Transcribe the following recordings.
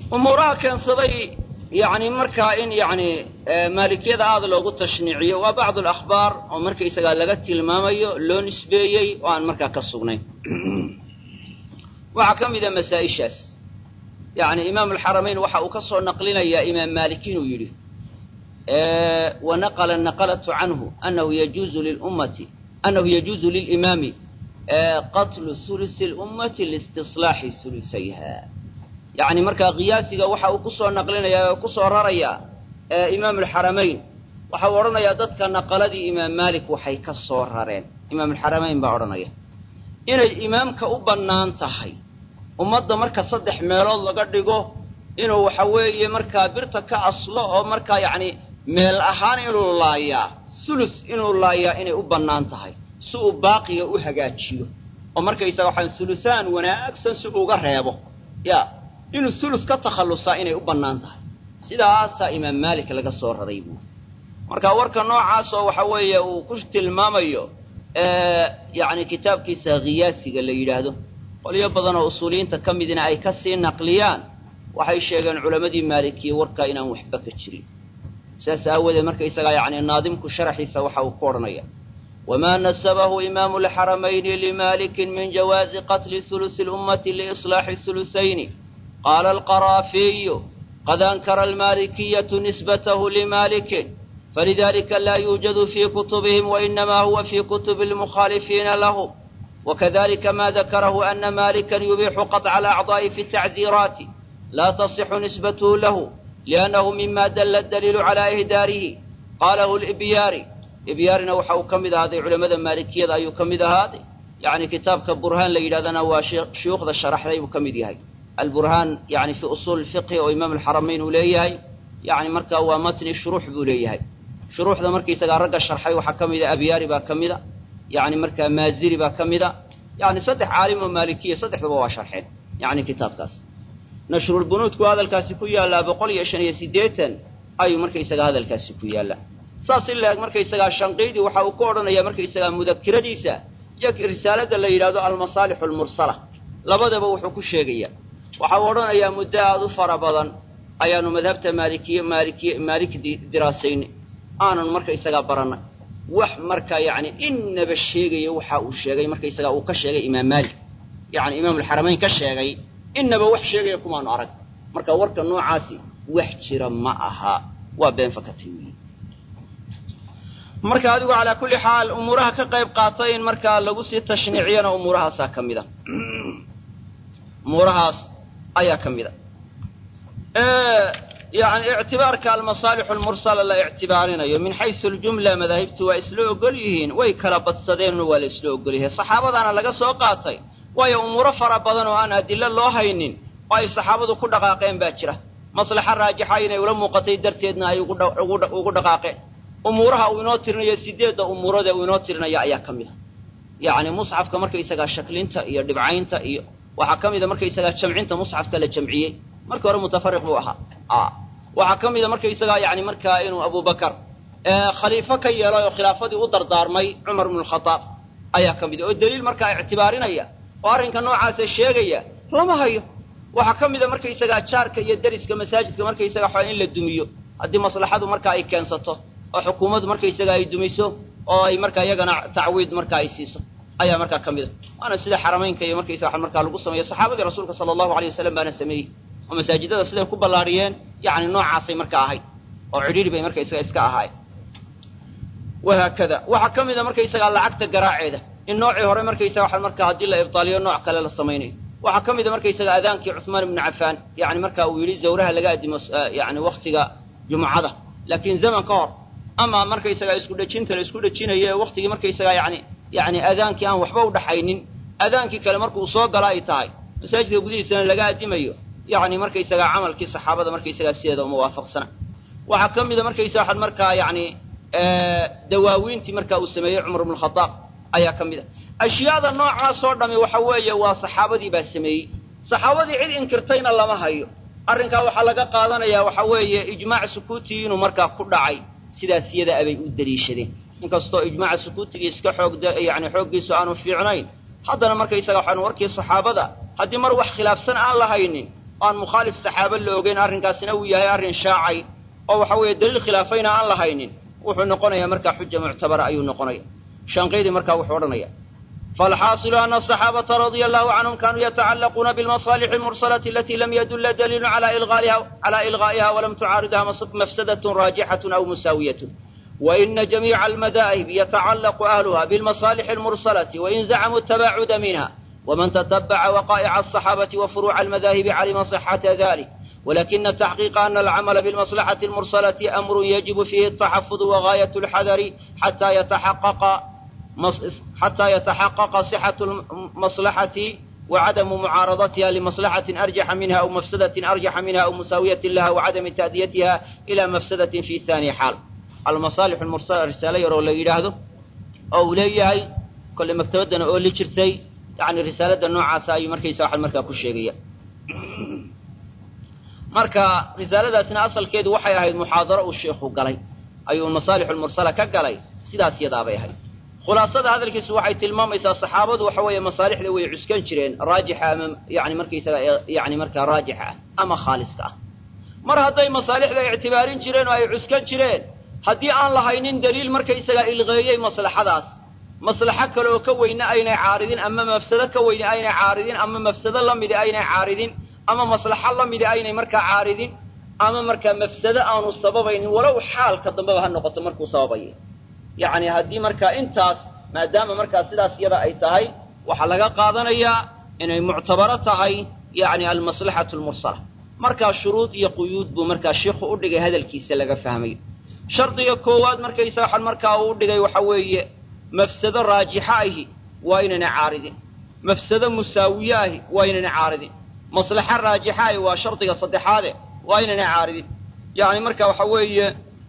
umuuraha keensaday yani markaa in yani maalikiyada aada loogu tashniiciyo waa bacdu alakhbaar oo markaysagaa laga tilmaamayo loo nisbeeyey oo aan markaa ka sugnayn. waxaa ka mida masaa-ishaas yani imaamu alxaramayn waxa uu ka soo naqlinayaa imaam maalik inuu yidhi wanaqala naqalatu canhu anahu yajuuzu lilimaami qatlu hulusi lummati liistislaaxi hulusayha. yani markaa qiyaasiga waxa uu kusoo naqlinayaa oo kusoo rarayaa imaam alxaramayn waxa uu odhanayaa dadka naqaladii imaam maalik waxay ka soo rareen imaam alxaramayn baa odhanaya inay imaamka u bannaan tahay ummadda marka 3 meelood laga dhigo inuu waxa weeye markaa birta ka aslo oo markaa yani meel ahaan inuu laayaa sulus inuu laayaa inay u bannaan tahay si uu baaqiga u hagaajiyo oo markaysaga waxaan sulusaan wanaagsan si uga reebo inuu sulus ka takhallusaa inay u bannaan tahay. sidaasaa imaam maalik laga soo raray buu marka warka noocaas oo waxa weeye uu ku tilmaamayo yani kitaabkiisa khiyaasiga la yidhaahdo qolyo badan oo usuuliyiinta ka midina ay ka sii naqliyaan waxay sheegeen culammadii maalikiye warkaa inaan waxba ka jirin. saas aawadeed markaysagaa yani naadimku sharaxiisa waxa uu ku odhanaya wamaa nasabahu imaamu alxaramayni limaalikin min jawaazi qatli hulusi lummati liislaaxi hulusayni qaala alqaraafiyu qad ankara almaalikiyatu nisbatahu limaalikin falidalika laa yuujadu fii kutubihim wainamaa huwa fii kutubi almukhaalifiina lahu wakadalika ma dakarahu ana maalikan yubiixu qaطca alacdaa'i fi tacziiraati laa tasixu nisbatuhu lahu liannahu mima dalla daliilu calaa ihdaarihi qaalahu libyaari. ibyaarina waxa uu ka mid ahaaday culamada maalikiyada ayuu ka mid ahaaday yani kitaabka burhaan la yidhahdana waa shuyuukhda sharaxday buu ka mid yahay alburhaan yani fi usuul fiqhi oo imaam alxaramayn uu leeyahay yani markaa waa matni shuruux buu leeyahay shuruuxda markaysagaa ragga sharxay waxaa ka mida abyaari baa ka mida yani markaa maaziri baa ka mida yani 3 caalim oo maalikiya 3duba waa sharxeen yani kitaabkaas. nashrulbunuudku hadalkaasi ku yaallaa 185 ayuu markaysagaa hadalkaasi ku yaallaa. saas ilaa markaysagaa shanqiidi waxa uu ku odhanayaa markaysagaa mudakiradiisa iyo risaalada la yidhaahdo almasaalixu almursala labadaba wuxuu ku sheegayaa waxa uu odhanayaa muddo aad u fara badan ayaanu madhabta maalik diraasaynay aanan markaysagaa barannay wax markaa yani inaba sheegaya waxa uu sheegay markaysagaa uu ka sheegay imaam maalik yani imaam alxaramayn ka sheegay inaba wax sheegaya kumaanu arag marka warka noocaasi wax jira ma aha waa been fakatay. marka adigu calaa kulli xaal umuuraha ka qayb qaatay in markaa lagu sii tashniiciyana umuurahaasaa ka mida umuurahaas ayaa ka mida yani ictibaarka almasaalixu almursala la ictibaarinayo min xaysu aljumla madaahibtu waa isla ogol yihiin way kala badsadeenna waa la isla ogol yahay saxaabadaana laga soo qaatay waayo umuuro fara badan oo aan adilo loo haynin oo ay saxaabadu ku dhaqaaqeen baa jira maslaxa raajixa inay ula muuqatay darteedna ay ugu dhaqaaqeen. umuuraha uu inoo tirinayo 8 umuurada uu inoo tirinaya ayaa ka mida yani musxafka markaysagaa shaklinta iyo dhibcaynta iyo waxaa ka mida markaysagaa jamcinta musxafka la jamciyey markii hore mutafariq buu ahaa waxaa ka mida markaysagaa yani markaa inuu abubakar khaliifo ka yeelay oo khilaafadii u dardaarmay cumar ibnu alkhataab ayaa ka mida oo daliil markaa ictibaarinaya oo arrinka noocaasa sheegaya lama hayo. waxaa ka mida markaysagaa jaarka iyo deriska masaajidka markaysagaa in la dumiyo haddii maslaxadu markaa ay keensato oo xukuumaddu markaysaga ay dumiso oo ay markaa iyagana tacwiid markaa ay siiso ayaa markaa ka mida waana sida xaramaynka iyo markaysaga markaa lagu sameeyo saxaabadii rasuulka sala allahu alayh wasalam baana sameeyey oo masaajidada siday ku ballaariyeen yani noocaasay markaa ahayd oo cidhiiri bay markaysaga iska ahaayeen. wahaakada waxaa ka mida markaysagaa lacagta garaaceeda in noocii hore markaysaga markaa haddii la ibtaaliyo nooc kale la samaynayo. waxaa ka mida markaysaga adaankii cuثmaan ibnu cafaan yani markaa uu yidhi zawraha laga adimo yani waktiga jumcada laakiin zaman ka hor ama markaysagaa isku dhejinta la isku dhejinayo waktigii markaysagaa yani adaankii aan waxba u dhaxaynin adaankii kale markuu soo gala ay tahay masaajidka gudihiisana laga adimayo yani markaysagaa camalkii saxaabada markaysagaa sideeda uma waafaqsana. waxaa ka mida markaysaga markaa yani dawaawiintii markaa uu sameeyey cumar ibnu alkhataab ayaa ka mida. ashyaada noocaasoo dhami waxa weeye waa saxaabadii baa sameeyey saxaabadii cid inkirtayna lama hayo. arrinkaa waxaa laga qaadanayaa waxa weeye ijmaac sukuutii inuu markaa ku dhacay sidaas iyada abay u daliishadeen inkastoo ijmaaca sukuutigii iska yani xooggiisu aanu fiicnayn haddana markaysaga waxaanu warkii saxaabada haddii mar wax khilaafsan aan la haynin aan mukhaalif saxaaba la ogeyn arrinkaasina uu yahay arrin shaacay oo waxa weeye daliil khilaafayna aan la haynin wuxuu noqonayaa markaa xuja muctabara ayuu noqonaya shanqiidi markaa wuxuu odhanaya فالحاصل أن الصحابة رضي الله عنهم كانوا يتعلقون بالمصالح المرسلة التي لم يدل دليل على إلغائها ولم تعارضها مفسدة راجحة أو مساوية وإن جميع المذاهب يتعلق أهلها بالمصالح المرسلة وإن زعموا التباعد منها ومن تتبع وقائع الصحابة وفروع المذاهب علم صحة ذلك ولكن التحقيق أن العمل بالمصلحة المرسلة أمر يجب فيه التحفظ وغاية الحذر حتى يتحقق صحة المصلحة وعدم معارضتها لمصلحة أرجح منها أو مفسدة أرجح منها أو مساوية لها وعدم تأديتها إلى مفسدة في ثاني حال المصالح المرسلة رسالة يروا لي هذا أو لي كل ما ابتدنا أقول لي شرتي يعني رسالة النوع عساي مركز ساحل مركز كل شيء مركز رسالة سنة أصل كده وحي هاي المحاضرة والشيخ قالي أي المصالح المرسلة كقالي سيدا سيدا بيهاي خلاصة هذا الكيس waxay tilmaamaysaa saxaabadu waxa weeye masaalixda way cuskan jireen raajixa yani markaysa yani marka raajixa ama khaaliska mar haday masaalixda i'tibaarin jireen oo ay cuskan jireen hadii aan lahaynin daliil markaysa ilqeeyay maslaxadaas maslaxa kale oo ka weyna aynay caaridin ama mafsado ka weyna aynay caaridin ama mafsado la mid aynay caaridin ama maslaxa la mid aynay marka caaridin ama marka mafsado aanu sababayn walow xaalka dambe ha noqoto markuu sababayo يعني هذه مركا انتاس ما دام مركا سداس يدا اي تahay waxa laga qaadanaya inay muctabara tahay يعني المصلحة المرسلة marka shuruud iyo quyuud buu marka sheekhu u dhigay hadalkiisa laga fahmay shardiga koowaad markaysa xal marka uu dhigay waxa weeye mafsado raajixa ahi waa inana caaridin mafsado musaawiya ahi waa inana caaridin maslaxa raajixa ahi waa shardiga saddexaad waa inana caaridin yani marka waxa weeye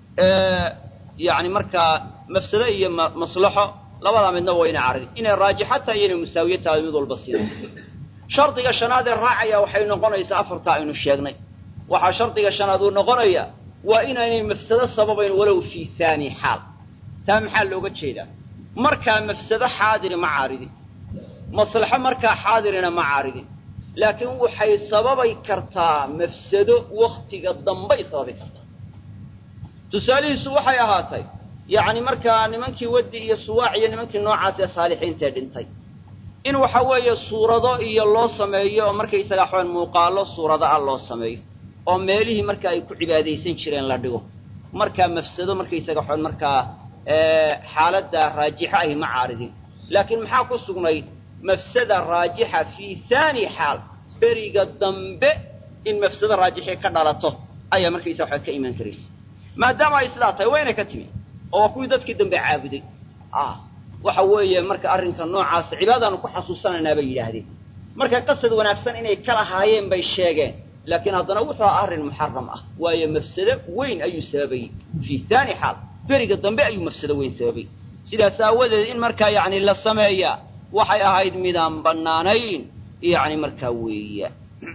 يعني marka mafsado iyo maslaxo labada midna waa inay caaridin inay raajixata iyo musaawiyata mid walba siinayso shardiga shanaad ee raacaya waxay noqonaysaa afarta aynu sheegnay waxa shardiga shanaad uu noqonaya waa inay mafsado sababayn walow fi thani hal tam hal looga jeeda marka mafsado xaadir ma caaridin maslaxo marka xaadirina ma caaridin laakiin waxay sababay kartaa mafsado waqtiga dambe sababi kartaa tusaalihiisu waxay ahaatay يعني marka nimankii wadi iyo suwaac iyo nimankii noocaas ee saalixiinta dhintay in waxa weeye suurado iyo loo sameeyo oo markay isaga xawaan muuqaalo suurada ah loo sameeyo oo meelihii marka ay ku cibaadeysan jireen la dhigo marka mafsado markay isaga xawaan marka xaaladda raajixa ah ma caaridin laakiin maxaa ku sugnay mafsada raajixa fi thani hal beriga dambe in mafsada raajixa ka dhalato ayaa markay isaga xawaan ka iimaan karaysa maadaama ay sidaa tahay wayna ka timi oo kuwii dadkii dambe caabuday waxa weeye marka arrinka noocaas cibaadana ku xasuusanayna bay yiraahdeen marka qasad wanaagsan inay kala haayeen bay sheegeen laakiin haddana wuxuu arrin muharram ah waayo mafsado weyn ayuu sababay fi thani hal beriga dambe ayuu mafsado weyn sababay sidaas aawadeed in marka yani la sameeyaa waxay ahayd midaan banaanayn yani marka weeye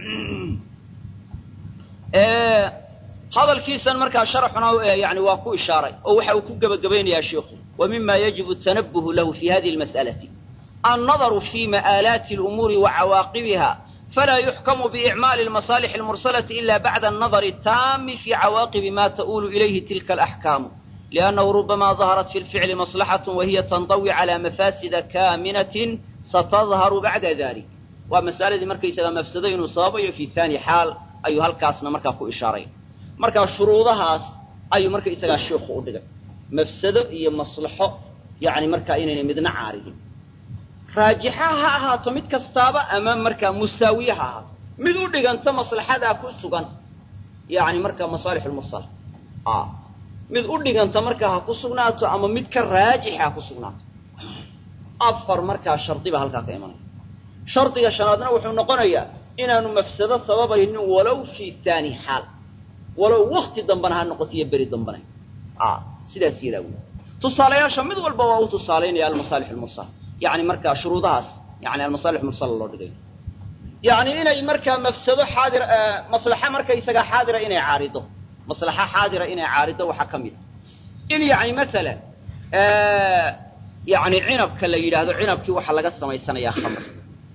هذا الكيس مركا شرحنا يعني واكو إشارة أو وحا وكو قبقبين يا شيخ ومما يجب التنبه له في هذه المسألة النظر في مآلات الأمور وعواقبها فلا يحكم بإعمال المصالح المرسلة إلا بعد النظر التام في عواقب ما تؤول إليه تلك الأحكام لأنه ربما ظهرت في الفعل مصلحة وهي تنضوي على مفاسد كامنة ستظهر بعد ذلك ومسألة مركا يسأل مفسدين وصابي في ثاني حال أيها الكاسنا مركا كو إشارين marka shuruudahaas ayuu marka isaga sheekhu u dhigay mafsado iyo maslaxo yaani marka inay midna caaridin raajihaha ahaato mid kastaaba ama marka musaawiyaha ahaato mid u dhiganta maslaxada ku sugan yaani marka masaalixul mursal mid u dhiganta marka ha ku sugnaato ama mid ka raajixa ku sugnaato afar marka shardiba halka ka imanay shardiga shanaadna wuxuu noqonayaa inaanu mafsado sababaynin walow fi thani hal ولو وقت دنبنا هنقطية بري دنبنا سيدا سيدا تصاليا شمد والبواو تصالين يا المصالح المرسلة يعني مركا شروطها يعني المصالح المرسلة الله دقيق يعني إنا مركا مفسده حاضر مصلحة مركا يسقى حاضرة إنا عارضه مصلحة حاضرة إنا عارضه وحكمه إن يعني مثلا يعني عنب كلا يلاهدو عنب كي وحا لغا سميسان يا خمر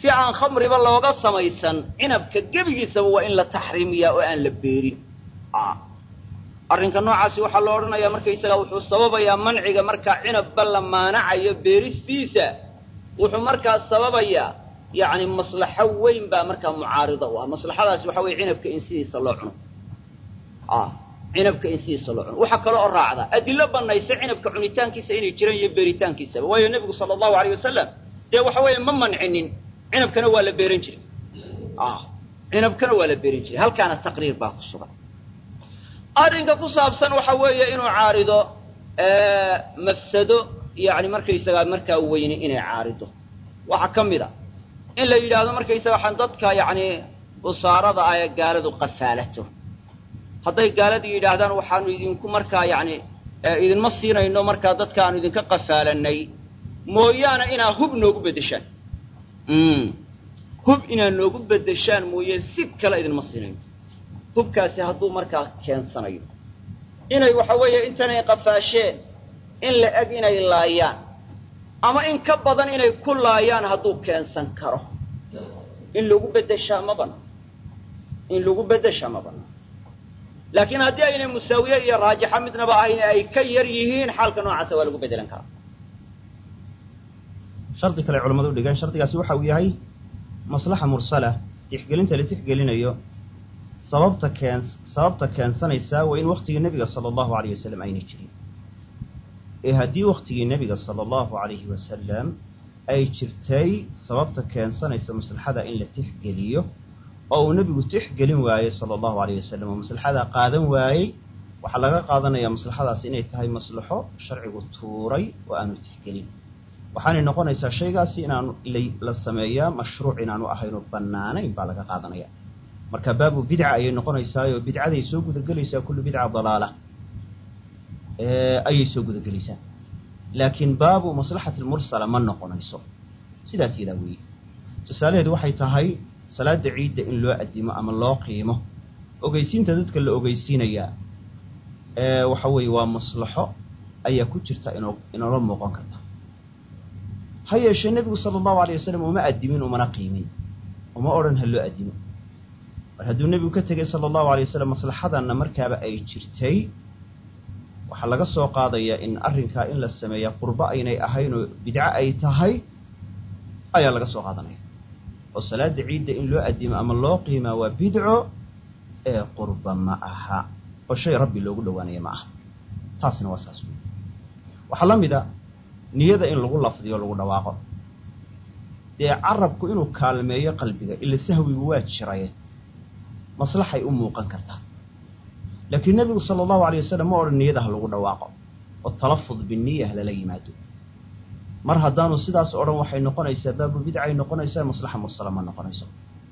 si aan khamriba looga samaysan cinabka gebigiisaba waa in la taxriimiyaa oo aan la beerin arrinka noocaasi waxaa la odhanayaa markaysaga wuxuu sababayaa manciga markaa cinabba la maanacayo beeristiisa wuxuu markaa sababayaa yacni maslaxo weyn baa markaa mucaarida u ah maslaxadaasi waxa weeye cinabka in sidiisa loo cuno cinabka in sidiisa loo cuno waxaa kaloo oo raacda adillo bannaysa cinabka cunitaankiisa inay jiraan iyo beeritaankiisaba waayo nebigu sala allahu alayh wasalam dee waxa weeye ma mancinin cinabkana waa la beeran jiray cinabkana waa la beeran jiray halkaana taqriir baa ku sugan arrinka ku saabsan waxa weeye inuu caarido mafsado yani markaysagaa markaa weyne inay caarido waxaa ka mid a in la yidhaahdo markaysaga waxaan dadka yacni usaarada ah ee gaaladu qafaalato hadday gaaladii yidhaahdaan waxaanu idinku markaa yacni idinma siinayno markaa dadka aanu idinka qafaalanay mooyaane inaa hub noogu beddeshaan hub inaad noogu beddeshaan mooye si kale idinma siinayno hubkaasi hadduu markaa keensanayo inay waxa weeye intanay qafaasheen in la eg inay laayaan ama in ka badan inay ku laayaan hadduu keensan karo in lagu beddeshaa ma bannaan laakiin haddii aynay musaawiye iyo raajixa midnaba ahayn ay ka yar yihiin xaalka noocaasa waa lagu beddelan karaa shardi kale culamadu u dhigaan shardigaasi waxa uu yahay maslaxa mursala tixgelinta la tixgelinayo sababta keensanaysaa waa in waktigii nebiga sala allahu alayh wasalam aynay jirin ee haddii waktigii nebiga sala allahu alayhi wasalam ay jirtay sababta keensanaysa maslaxada in la tixgeliyo oo uu nebigu tixgelin waayey sala allahu alayh wasalam oo maslaxadaa qaadan waayey waxaa laga qaadanayaa maslaxadaas inay tahay maslaxo sharcigu tuuray oo aanu tixgelin waxaanay noqonaysaa shaygaasi inaanu la sameeyaa mashruuc inaanu ahaynoo bannaanayn baa laga qaadanaya marka baabu bidca ayay noqonaysaayoo bidcaday soo gudagelaysaa kullu bidca dalaala ayay soo gudagelaysaa laakiin baabu maslaxati lmursala ma noqonayso sidaas yadaa weeye tusaalaheedu waxay tahay salaada ciidda in loo addimo ama loo qiimo ogeysiinta dadka la ogeysiinayaa waxa weeye waa maslaxo ayaa ku jirta inoola muuqan karta ha yeeshee nebigu sala allahu alayh wasalam uma addimin umana qiimin uma odhan ha loo addimo mar hadduu nebigu ka tegey sala allahu alay wasalam maslaxadanna markaaba ay jirtay waxaa laga soo qaadayaa in arrinkaa in la sameeyaa qurbo aynay ahayn oo bidco ay tahay ayaa laga soo qaadanaya oo salaada ciidda in loo addimo ama loo qiimaa waa bidco ee qurba ma aha oo shay rabbi loogu dhowaanaya ma aha taasina waa saas wey waxaa la mid a niyada in lagu lafdiyo lagu dhawaaqo dee carabku inuu kaalmeeyo qalbiga ila sahwigu waa jiraye maslaxay u muuqan kartaa laakiin nebigu sala allahu alayh wasalam ma odhan niyada ha lagu dhawaaqo oo talafud biniya ha lala yimaado mar haddaanu sidaas odhan waxay noqonaysaa baabu bidcay noqonaysaa maslaxa mursala ma noqonayso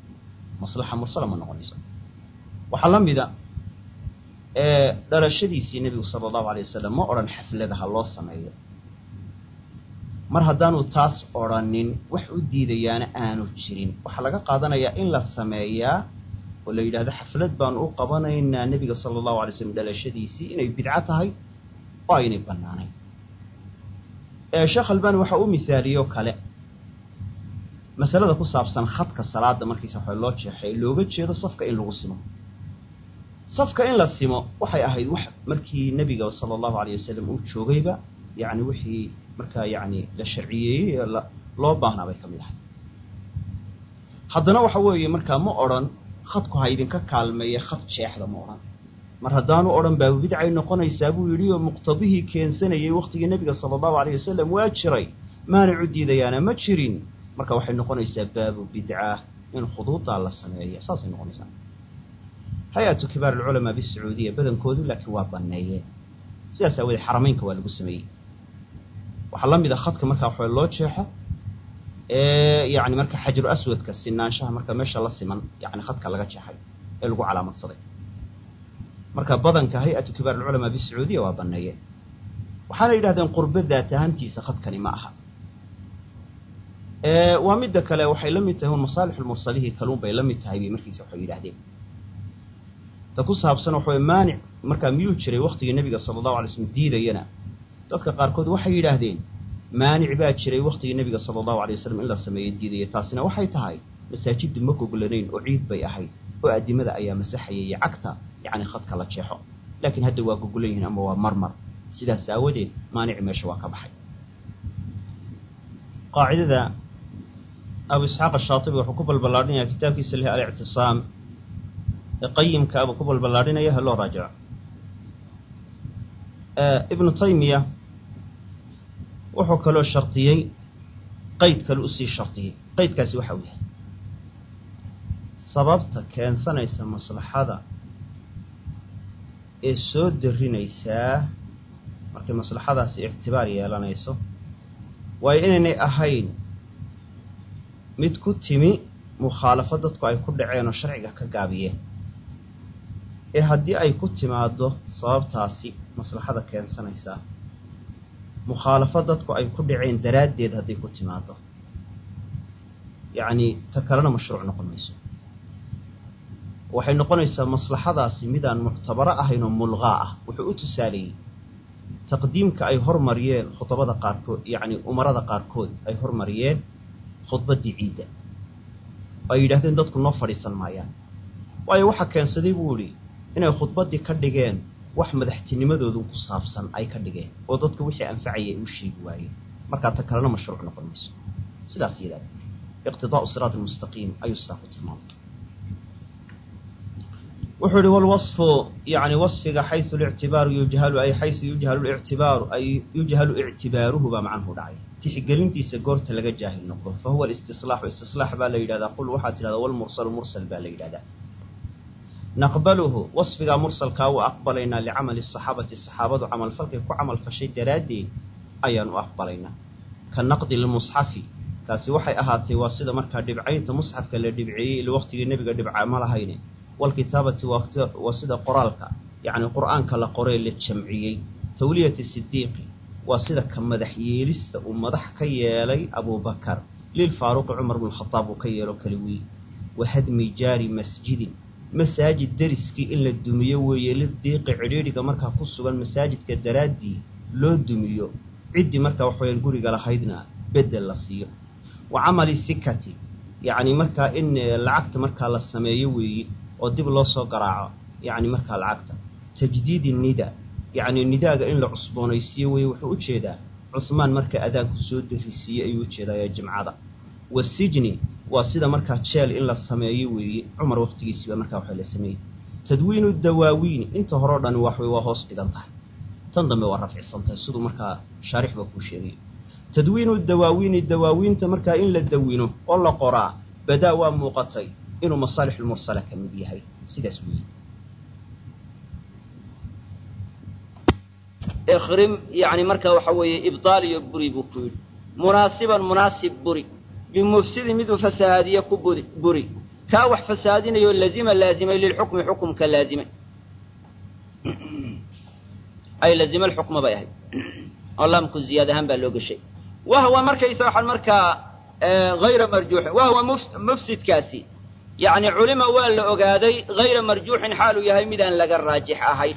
waxaa la mida dhalashadiisii nebigu sala allahu alayh wasalam ma odhan xaflada ha loo sameeyo mar haddaanu taas odhanin wax u diidayaana aanu jirin waxaa laga qaadanayaa in la sameeyaa oo la yidhahdo xaflad baanu u qabanaynaa nebiga sala allahu alay slam dhalashadiisii inay bidco tahay oo aynay bannaanayn sheekh albani waxa u mihaaliyo kale masalada ku saabsan khadka salaada markiisa waxa loo jeexay looga jeedo safka in lagu simo safka in la simo waxay ahayd wax markii nebiga sala allahu alayh wasalam uu joogayba yacni wixii markaa yacni la sharciyeeyey ee loo baahnaa bay ka mid ahay haddana waxa weeye markaa ma odhan khadku ha idinka kaalmeeye khad jeexda ma odhan mar haddaanu odhan baabu bidcay noqonaysaa buu yidhi oo muqtadihii keensanayay waktigii nebiga sala allahu alayh wasalam waa jiray maanicu diidayaana ma jirin marka waxay noqonaysaa baabu bidca in khuduudaa la sameeyo saasay noqonaysaa hay-atu kibaar alculamaa bisacuudiya badankoodu laakiin waa banneeyeen sidaas aawoodee xarameynka waa lagu sameeyey waxaa la mid a khadka markaa waxa loo jeexo yani marka xajaru aswadka sinaanshaha marka meesha la siman yani khadka laga jeexay ee lagu calaamadsaday marka badanka hay-atu kibaar alculamaa bisacuudiya waa banneeyeen waxaana yidhahdeen qurbo daat ahaantiisa khadkani ma aha waa midda kale waxay la mid tahay un masaalixu lmursalihi kaluun bay la mid tahay bay markiisa waxay yidhahdeen ta ku saabsan waxa way maanic markaa miyuu jiray waktigii nebiga sala allahu alay slm diidayana dadka qaarkood waxay yidhaahdeen maanic baa jiray waktigii nebiga sala allahu alay wasalam in la sameeyo diidaya taasina waxay tahay masaajiddu ma goglanayn oo ciid bay ahayd oo addimada ayaa masaxaya iyo cagta yacni khadka la jeexo laakiin hadda waa gogolan yihiin ama waa marmar sidaas aawadeed maanici meesha waa ka baxay qaacidada abu isxaaq ashaatibi wuxuu ku balballaadhinaya kitaabkiisa leh alictisaam ee qayimka abuu ku balballaadhinaya ha loo raajico ibnu taymiya wuxuu kaloo shardiyey qayd kale usii shardiyey qaydkaasi waxa uu yahay sababta keensanaysa maslaxada ee soo darinaysaa markay maslaxadaasi ictibaar yeelanayso waayo inaynay ahayn mid ku timi mukhaalafo dadku ay ku dhaceen oo sharciga ka gaabiyeen ee haddii ay ku timaaddo sababtaasi maslaxada keensanaysaa mukhaalafo dadku ay ku dhaceen daraaddeed hadday ku timaaddo yacni ta kalena mashruuc noqon mayso waxay noqonaysaa maslaxadaasi midaan muctabaro ahayn oo mulqaa ah wuxuu u tusaaleeyey taqdiimka ay hormariyeen khudabada qaarkood yacni umarada qaarkood ay hormariyeen khudbaddii ciidda oo ay yidhahdeen dadku noo fadhiisan maayaan waayo waxaa keensaday buu idhi inay khudbaddii ka dhigeen wax madaxtinimadoodu ku saabsan ay ka dhigeen oo dadka wixii anfacayay u sheegi waayeen markaa ta kalena mashruuc noqon mayso sidaas yidhahda iqtidaa'u siraat almustaqiim ayuu sidaa ku tilmaamay wuxuu ihi walwasfu yani wasfiga xaysu lictibaaru yujhalu ay xaysu yujhalu lictibaaru ay yujhalu ictibaaruhu baa macnuhu dhacay tixgelintiisa goorta laga jaahil noqdo fa huwa alistislaaxu istislaax baa la yidhahdaa qul waxaad tidhahdaa walmursalu mursal baa la yidhahdaa naqbaluhu wasfigaa mursalkaa u aqbalaynaa licamali asaxaabati saxaabadu camalfalkay ku camal fashay daraaddeed ayaan u aqbalaynaa ka naqdi lmusxafi kaasi waxay ahaatay waa sida markaa dhibcaynta musxafka la dhibceeyey ila waqtigii nebiga dhibca ma lahayne walkitaabati waa sida qoraalka yacni qur'aanka la qoree la jamciyey tawliyati sidiiqi waa sida ka madax yeelista uu madax ka yeelay abubakar lilfaaruqi cumar bnu khadaab uu ka yeelo kala weyn wa hadmi jaari masjidin masaajid deriskii in la dumiyo weeye lidiiqi cidhiidhiga markaa ku sugan masaajidka daraaddii loo dumiyo ciddii markaa waxweyaan guriga lahaydna bedel la siiyo wa camali sikati yacni markaa in lacagta markaa la sameeyo weeye oo dib loo soo garaaco yacni markaa lacagta tajdiidi nida yacni nidaaga in la cusboonaysiiyo weeye wuxuu u jeedaa cuhmaan marka adaanku soo darisiiyey ayuu ujeedaa jimcada wasijni waa sida markaa jeel in la sameeyo weeye cumar waqtigiisii baa markaa waxa la sameeyey tadwiinu dawaawiini inta hore o dhani waxway waa hoos dhigan tahay tan dambe waa rafcisan tahay siduu markaa shaarix baa kuu sheegay tadwiinu dawaawiini dawaawiinta markaa in la dawino oo la qoraa badaa waa muuqatay inuu masaalix lmursala ka mid yahay sidaas weeye ikrim yani marka waxa weeye ibdaal iyo buri buu ku yidhi munaasiban munaasib buri bimufsidin miduu fasahaadiye ku buri kaa wax fasahaadinayo laazimay lilxukmi xukumka laazimay ay lazima alxukma bay ahayd oo laamku ziyaad ahaan baa loo gashay wahwa markaysa waxaan markaa hayra marjuuxin wahwa mufsidkaasi yacni culima waa la ogaaday hayra marjuuxin xaaluu yahay midaan laga raajix ahayn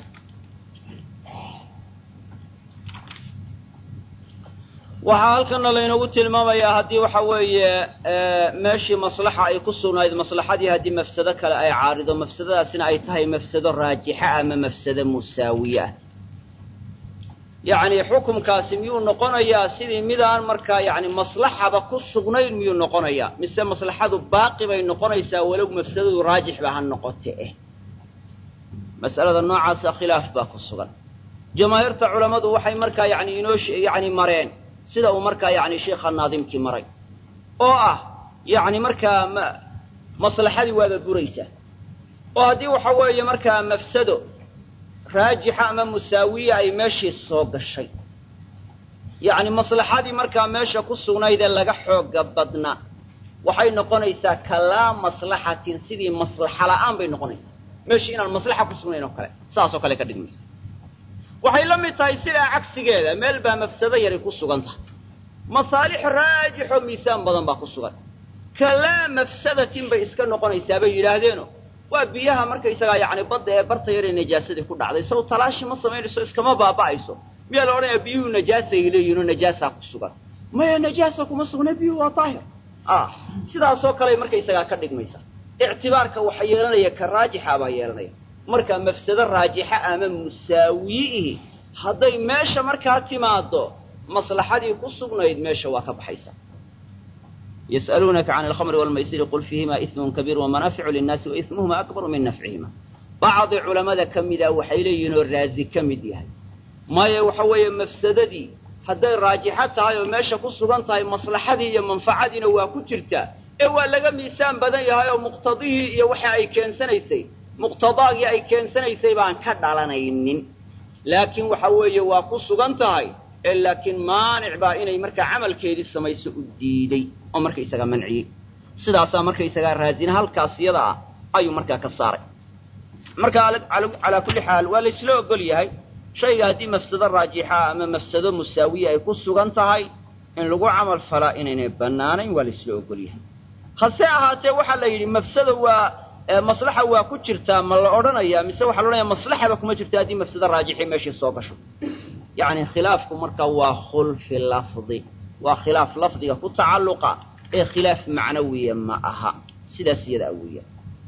waxaa halkana laynoogu tilmaamayaa haddii waxa weeye meeshii maslaxa ay ku sugnayd maslaxadii haddii mafsado kale ay caarido mafsadadaasina ay tahay mafsado raajixa ama mafsado musaawiye ah yacni xukumkaasi miyuu noqonayaa sidii midaan markaa yacni maslaxaba ku sugnayn miyuu noqonayaa mise maslaxadu baaqi bay noqonaysaa walow mafsadadu raajixba ha noqote mas'alada noocaasa khilaaf baa ku sugan jamaahiirta culammadu waxay markaa yacni inoo yacni mareen sida uu markaa yacni sheikha naadimkii maray oo ah yacni markaa maslaxadii waaba buraysaa oo haddii waxa weeye markaa mafsado raajixa ama musaawiya ay meeshii soo gashay yacni maslaxadii markaa meesha ku sugnaydee laga xooga badnaa waxay noqonaysaa kalaa maslaxatin sidii maslaxa la'aan bay noqonaysaa meeshii inaan maslaxa ku sugnayn oo kale saas oo kale ka dhigmaysa waxay la mid tahay sidaa cagsigeeda meel baa mafsado yari ku sugan tahay masaalix raajixoo miisaan badan baa ku sugan kalaa mafsadatin bay iska noqonaysaa bay yidhaahdeeno waa biyaha markaysagaa yacni badda ee barta yaree najaasadii ku dhacday sow talaashi ma samaynayso iskama baaba'ayso miyaa la odhanayaa biyuhu najaasay leeyihinoo najaasaa ku sugan maya najaasa kuma sugna biyuhu waa daahir sidaasoo kale markaysagaa ka dhigmaysa ictibaarka waxa yeelanaya ka raajixa baa yeelanaya marka mafsado raajixa ama musaawiyihi hadday meesha markaa timaado maslaxadii ku sugnayd meesha waa ka baxaysa yas'aluunaka can alkhamri waalmaysiri qul fiihima ismun kabiir wamanaaficu linnaasi wa ismuhuma akbaru min nafcihima bacdi culamada ka mida waxay leeyihin oo raazi ka mid yahay maya waxa weeye mafsadadii hadday raajixo tahay oo meesha ku sugan tahay maslaxadii iyo manfacadiina waa ku jirtaa ee waa laga miisaan badan yahay oo muqtadihii iyo waxa ay keensanaysay muqtadaagii ay keensanaysay baan ka dhalanaynin laakiin waxa weeye waa ku sugan tahay ee laakiin maanic baa inay markaa camalkeedii samayso u diiday oo markaysaga manciyey sidaasaa markaysagaa raazina halkaas iyada ah ayuu markaa ka saaray marka calaa kulli xaal waa laysla ogol yahay shayga haddii mafsado raajixa ama mafsado musaawiya ay ku sugan tahay in lagu camal falaa inaynay bannaanayn waa laysla ogol yahay hase ahaatee waxaa la yidhi mafsado waa maslaxa waa ku jirtaa ma la odhanayaa mise waxaa la odhanayaa maslaxaba kuma jirta haddii mafsado raajixi meeshii soo gasho yacni khilaafku marka waa khulfi lafdi waa khilaaf lafdiga ku tacalluqa ee khilaaf macnawiya ma aha sidaas iyadaa weeya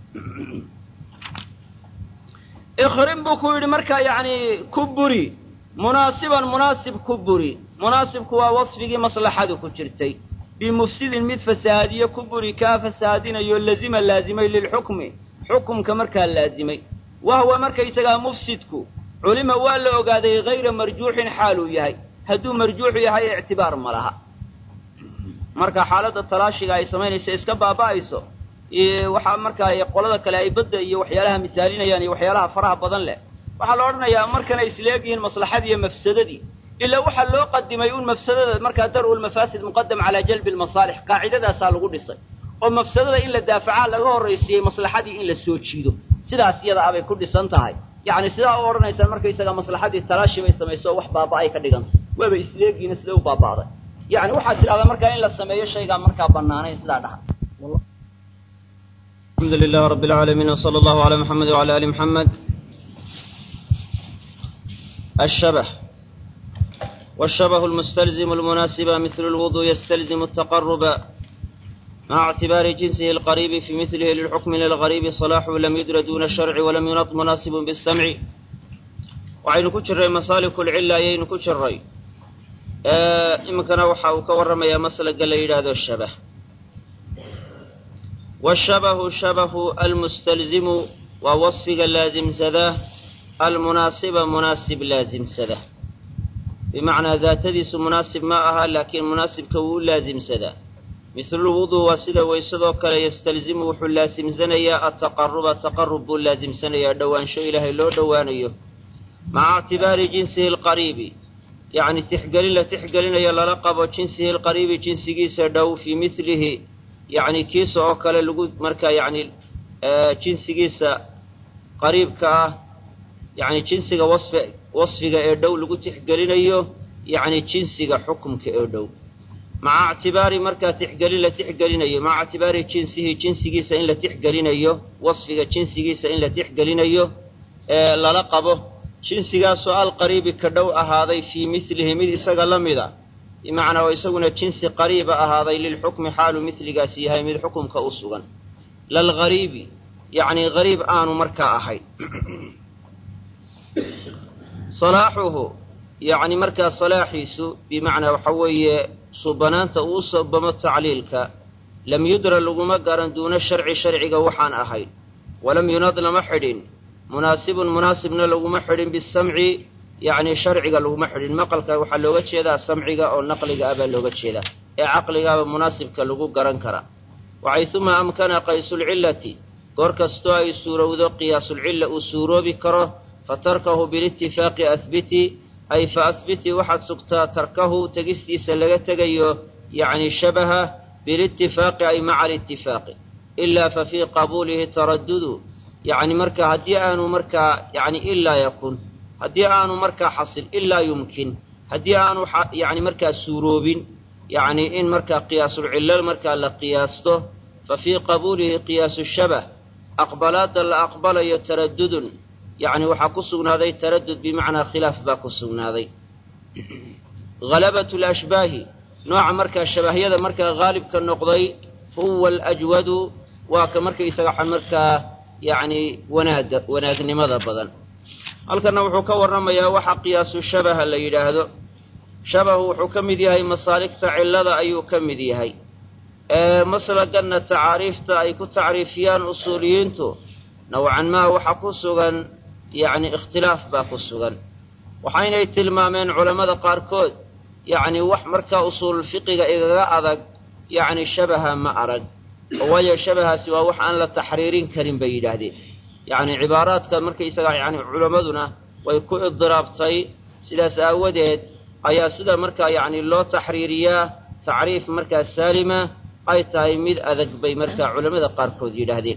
ikhrin buu ku yidhi marka yacni ku buri munaasiban munaasib ku buri munaasibku waa wasfigii maslaxadu ku jirtay bimufsidin mid fasahaadiye ku buri kaa fasahaadinayo lazima laazimay lilxukmi xukumka markaa laazimay wahwa markaysagaa mufsidku culima waa la ogaaday hayra marjuuxin xaaluu yahay hadduu marjuuxu yahay ictibaar ma laha marka xaaladda talaashiga ay samaynayso iska baaba'ayso waxaa markaa qolada kale ay badda iyo waxyaalaha misaalinayaan iyo waxyaalaha faraha badan leh waxaa la odhanayaa markanay isleegyihiin maslaxadii iyo mafsadadii ilaa waxaa loo qadimay un mafsadada markaa dar'u lmafaasid muqadam calaa jalbi lmasaalix qaacidadaasaa lagu dhisay oo mafsadada in la daafacaa laga horraysiiyey maslaxadii in la soo jiido sidaas iyada abay ku dhisan tahay yacni sidaa u odhanaysaan markaysaga maslaxadii talaashi bay samayso oo wax baaba'ay ka dhiganta waaba isleegiina sida u baaba'day yacni waxaad tidhahdaa markaa in la sameeyo shaygaa markaa bannaanayn sidaa dhaha الحمد لله رب العالمين وصلى الله على محمد وعلى آل محمد الشبه والشبه المستلزم المناسب مثل الوضوء يستلزم التقرب مع اعتبار جنسه القريب في مثله للحكم للغريب صلاحه لم يدر دون الشرع ولم ينط مناسب بالسمع وعين كجر مسالك العلة يين كجر إمكن وحاو كورم يا مسلك قال هذا الشبه والشبه شبه المستلزم ووصفك اللازم سده المناسب مناسب لازم سده بمعنى ذات ديس مناسب معها لكن مناسب كو لازم سده مثل الوضوء وسده ويسده كلا يستلزم وحو لازم زنيا التقرب لازم سنيا دوان شو إله لو دوانيه مع اعتبار جنسه القريب يعني تحقلنا يلا لقب جنسه القريب جنسه سدو في مثله يعني كيس أو كلا لجود مركا يعني جنس جيسا قريب كا يعني جنس وصف إردو لجود تحقلنا يو يعني جنس حكم كإردو مع اعتبار مركا تحقلنا يو مع اعتبار جنسه جنس جيسا إن لا تحقلنا يو وصف جنس جيسا إن لا تحقلنا يو لا لقبه جنس سؤال قريب كدو هذا في مثله مذ سجل بمعنى ويسوون جنس قريب هذا للحكم حال مثل قاسيها من الحكم كأصغا للغريب يعني غريب آن مركا أحي صلاحه يعني مركا صلاحيس بمعنى وحوي صبنان تأوصب بمتعليلك لم يدر لغمقرا دون الشرع وحان أحي ولم ينظل محد مناسب لغمحد بالسمع يعني شرعي لو محرن مقلك waxa looga jeedaa samciga oo naqliga aba looga jeedaa ee aqliga munaasibka lagu garan kara وعيثما امكن قيس العله كوركستو اي سورودو قياس العله اسوروبي كره فتركه بالاتفاق اثبتي اي فاثبتي واحد سقطا تركه تجستيس لغا تغيو يعني شبه بالاتفاق اي مع الاتفاق الا ففي قبوله تردد يعني مركا هدي انو مركا يعني الا يكون haddii aanu markaa xasil ilaa yumkin haddii aanu yani markaa suuroobin yani in markaa qiyaasulcilal markaa la qiyaasto fa fii qabuulihi qiyaasu shabah aqbalaada la aqbalayo taradudun yani waxaa ku sugnaaday taradud bimacnaa khilaaf baa ku sugnaaday halabatu alashbaahi nooca markaa shabahyada markaa haalibka noqday huwa alajwadu waa ka markaysaga waxaan markaa yacni wanaagnimada badan. halkanna wuxuu ka warramayaa waxa qiyaasu shabaha la yidhaahdo. shabahu wuxuu ka mid yahay masaaligta cillada ayuu ka mid yahay. maslaganna tacaariifta ay ku tacriifiyaan usuuliyiintu nowcan maa waxa ku sugan yacni ikhtilaaf baa ku sugan. waxaynay tilmaameen culammada qaarkood yacni wax markaa usuul fiqiga igaga adag yacni shabaha ma arag, waayo shabahaasi waa wax aan la taxriirin karin bay yidhaahdeen. yacni cibaaraadka markaysaga yacni culammaduna way ku idiraabtay, sidaas aawadeed ayaa sida markaa yacni loo taxriiriyaa tacriif markaa saalima ay tahay mid adag bay markaa culammada qaarkood yidhaahdeen.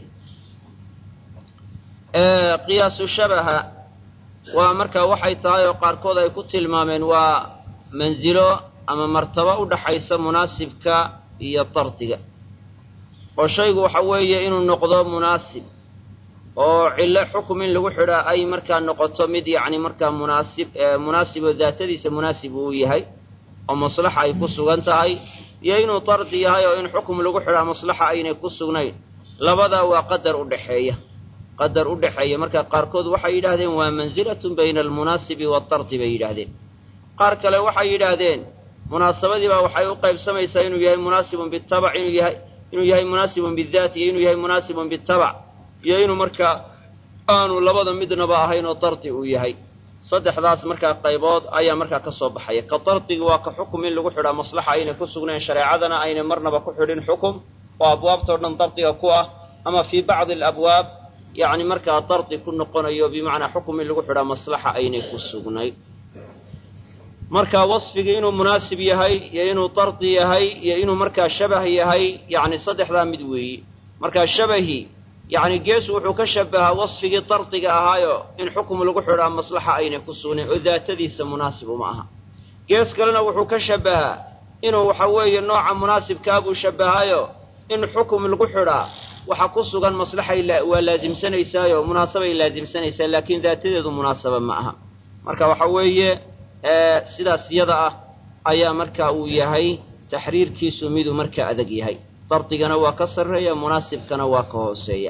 qiyaasu shabaha waa markaa waxay tahay oo qaarkood ay ku tilmaameen waa mansilo ama martabo u dhaxaysa munaasibka iyo dardiga, oo shaygu waxa weeye inuu noqdo munaasib oo cillo xukum in lagu xidhaa ay markaa noqoto mid yacni markaa munaasiboo daatadiisa munaasib uu yahay oo maslaxa ay ku sugan tahay, iyo inuu dardi yahay oo in xukum lagu xidhaa maslaxa aynay ku sugnayn. labadaa waa qadar u dhexeeya. marka qaarkood waxay yidhaahdeen waa mansilatun bayna almunaasibi waadardi bay yidhaahdeen. qaar kale waxay yidhaahdeen munaasabadiibaa waxay u qaybsamaysaa inuu yahay munaasibun bitabac, inuu yahay munaasibun bidaati, iyo inuu yahay munaasibun bitabac, iyo inuu markaa aanu labada midnaba ahayn oo dardi uu yahay. saddexdaas markaa qaybood ayaa markaa ka soo baxaya. ka dardiga waa ka xukum in lagu xidhaa maslaxa aynay ku sugnayn, shareecadana aynay marnaba ku xidhin xukum oo abwaabtao dhan dardiga ku ah, ama fii bacdi alabwaab yacni markaa dardi ku noqonayo bimacnaa xukum in lagu xidhaa maslaxa aynay ku sugnayn. marka wasfigii inuu munaasib yahay iyo inuu dardi yahay iyo inuu markaa shabah yahay yacni saddexdaa mid weeyi. markaa shabahi yacni gees wuxuu ka shabahaa wasfigii dardiga ahaayo in xukum lagu xidhaa maslaxa aynay ku sugnayn oo daatadiisa munaasib uma aha. gees kalena wuxuu ka shabahaa inuu waxa weeye nooca munaasibkaabuu shabahayo in xukum lagu xidhaa waxa ku sugan maslaxay waa laasimsanaysaayo munaasabay laasimsanaysaa, laakiin daatadeedu munaasaba ma aha. marka waxa weeye sidaas yada ah ayaa marka uu yahay taxriirkiisu miduu marka adag yahay. dardigana waa ka sarreeya, munaasibkana waa ka hooseeya.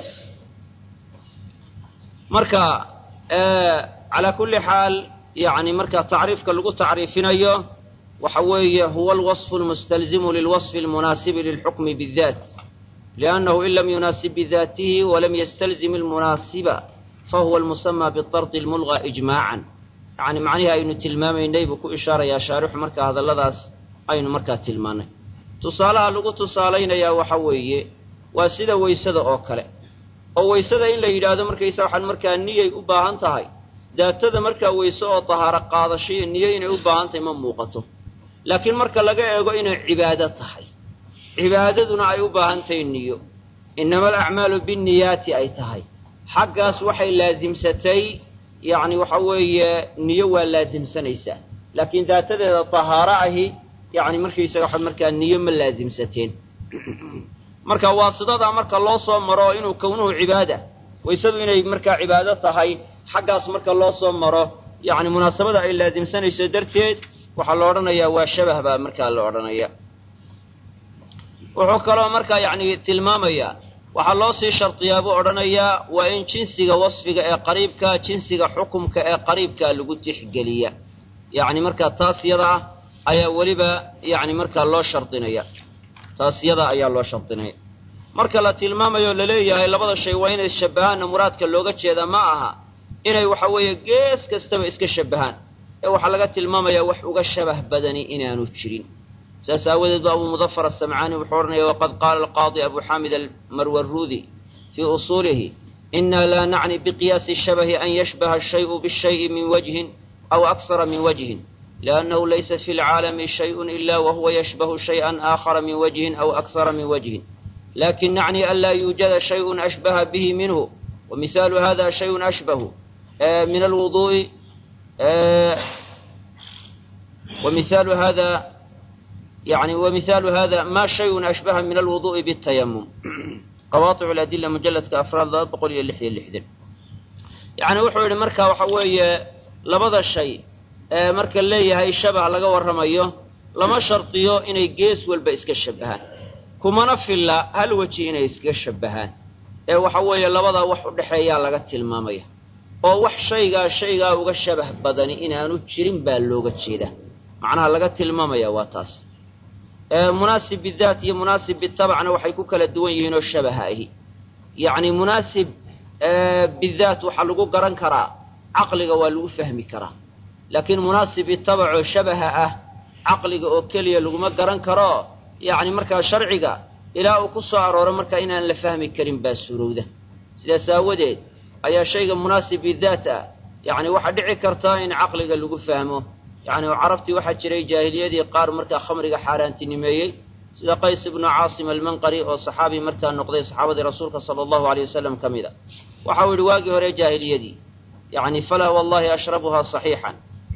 marka calaa kulli xaal yacni marka tacriifka lagu tacriifinayo waxa weeye huwa alwasfu almustalzimu lilwasfi almunaasibi lilxukmi bidaat, liannahu in lam yunaasib bidaatihi walam yastalzim almunaasiba fahuwa almusamaa bidardi almulqa ijmaacan. yacni macnihii aynu tilmaamaynay buu ku ishaarayaa shaarixu markaa hadalladaas aynu markaa tilmaannay. tusaalaha lagu tusaalaynayaa waxa weeye waa sida weysada oo kale, oo weysada in la yidhaahdo markaysa waxaan markaa niyay u baahan tahay, daatada markaa weyse oo tahaaro qaadasho iyo niyo inay u baahan tahay ma muuqato. laakiin marka laga eego inay cibaado tahay, cibaadaduna ay u baahan tahay niyo, innama alacmaalu binniyaati ay tahay, xaggaas waxay laasimsatay yacni waxa weeye niyo waa laasimsanaysaa, laakiin daatadeeda tahaaro ahi yacni markaysaga waxa markaa niyo ma laasimsateen. marka waasidadaa marka loo soo maro inuu kownuhu cibaada, weysadu inay markaa cibaado tahay, xaggaas marka loo soo maro yacni munaasabada ay laasimsanayso darteed waxaa la odhanayaa waa shabah baa markaa la odhanaya. wuxuu kaloo markaa yacni tilmaamayaa waxaa loo sii shardiyaa buu odhanayaa waa in jinsiga wasfiga ee qariibka, jinsiga xukumka ee qariibka lagu tixgeliya. yacni markaa taas yada ah ayaa weliba yacni markaa loo shardinaya, taas yada ayaa loo shardinaya. marka la tilmaamayo laleeyahay labada shay waa inay shabahaanna muraadka looga jeedaa ma aha inay waxa weeye gees kastaba iska shabahaan, ee waxaa laga tilmaamayaa wax uga shabah badani inaanu jirin. saas aawadeed ba abuu mudafar asamcaani wuxuu odhanaya waqad qaala alqaadi abu xaamid almarwaruudi fii usuulihi inna laa nacni biqiyaasi shabahi an yashbaha ashayu bishayi min wajhin aw aksara min wajhin, liannahu laysa fi lcaalami shayun ila wahuwa yashbahu shay'an aakhara min wajhin aw aksara min wajhin, lakin nacni an laa yuujada shayun ashbaha bihi minhu, wamihaalu hada shayun ashbahu min alwuduu'i ومثال هذا ما شيء أشبه من الوضوء بالتيمم. قواطع الأدلة مجلد كأفراد بقول اللحية. يعني وحول مركا وحوية لبضى الشيء marka leeyahay shabah laga warramayo lama shartiyo inay gees walba iska shabbahaan kumana filla hal weji inay iska shabbahaan waxa weeye labadaa wax u dhexeeyaa laga tilmaamaya oo wax shaygaa uga shabah badani inaanu jirin baa looga jeedaa macnaha laga tilmaamaya waa taas munaasib bidaat iyo munaasib bitabacna waxay ku kala duwan yihiin oo shabaha ahi yacni munaasib bidaat waxaa lagu garan karaa caqliga waa lagu fahmi karaa laakiin munaasib bitabacoo shabaha ah caqliga oo keliya laguma garan karo yacni markaa sharciga ilaa uu ku soo arooro markaa inaan la fahmi karin baa suurowda sidaas aawadeed ayaa shayga munaasib bidaat ah yacni waxaa dhici karta in caqliga lagu fahmo yacni carabtii waxaa jiray jaahiliyadii qaar markaa khamriga xaaraantinimeeyey sida qays ibnu caasim almanqari oo saxaabi markaa noqday saxaabadii rasuulka sala allahu aleyh wasalam ka mid a waxau yidhi waagii hore jaahiliyadii yacni falaa wallahi ashrabuhaa saxiixan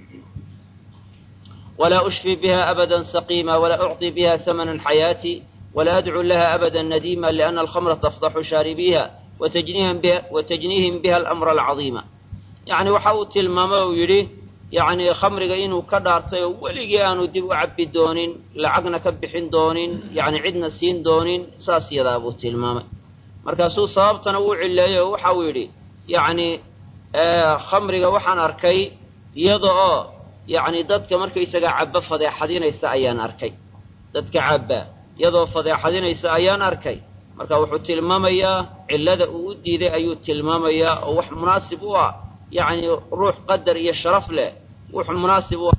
walaa ushfi biha abadan saqiima walaa ucطi biha hamanan xayaati walaa adcu laha abadan nadiima liana alkhamra tafdaxu shaaribiha watajniihim biha alamra alcadiima yacni waxa uu tilmaamay uu yidhi yacni khamriga inuu ka dhaartay oo weligii aanu dib u cabbi doonin lacagna ka bixin doonin yacni cidna siin doonin saas yadaa buu tilmaamay markaasuu sababtana wuu cilleeyey oo waxa uu yidhi yacni khamriga waxaan arkay iyada oo yacni dadka markaysaga cabba fadeexadinaysa ayaan arkay dadka cabba iyadoo fadeexadinaysa ayaan arkay marka wuxuu tilmaamayaa cillada uu u diiday ayuu tilmaamayaa oo wax munaasib u ah yacni ruux qadar iyo sharaf leh wuxuu munaasib u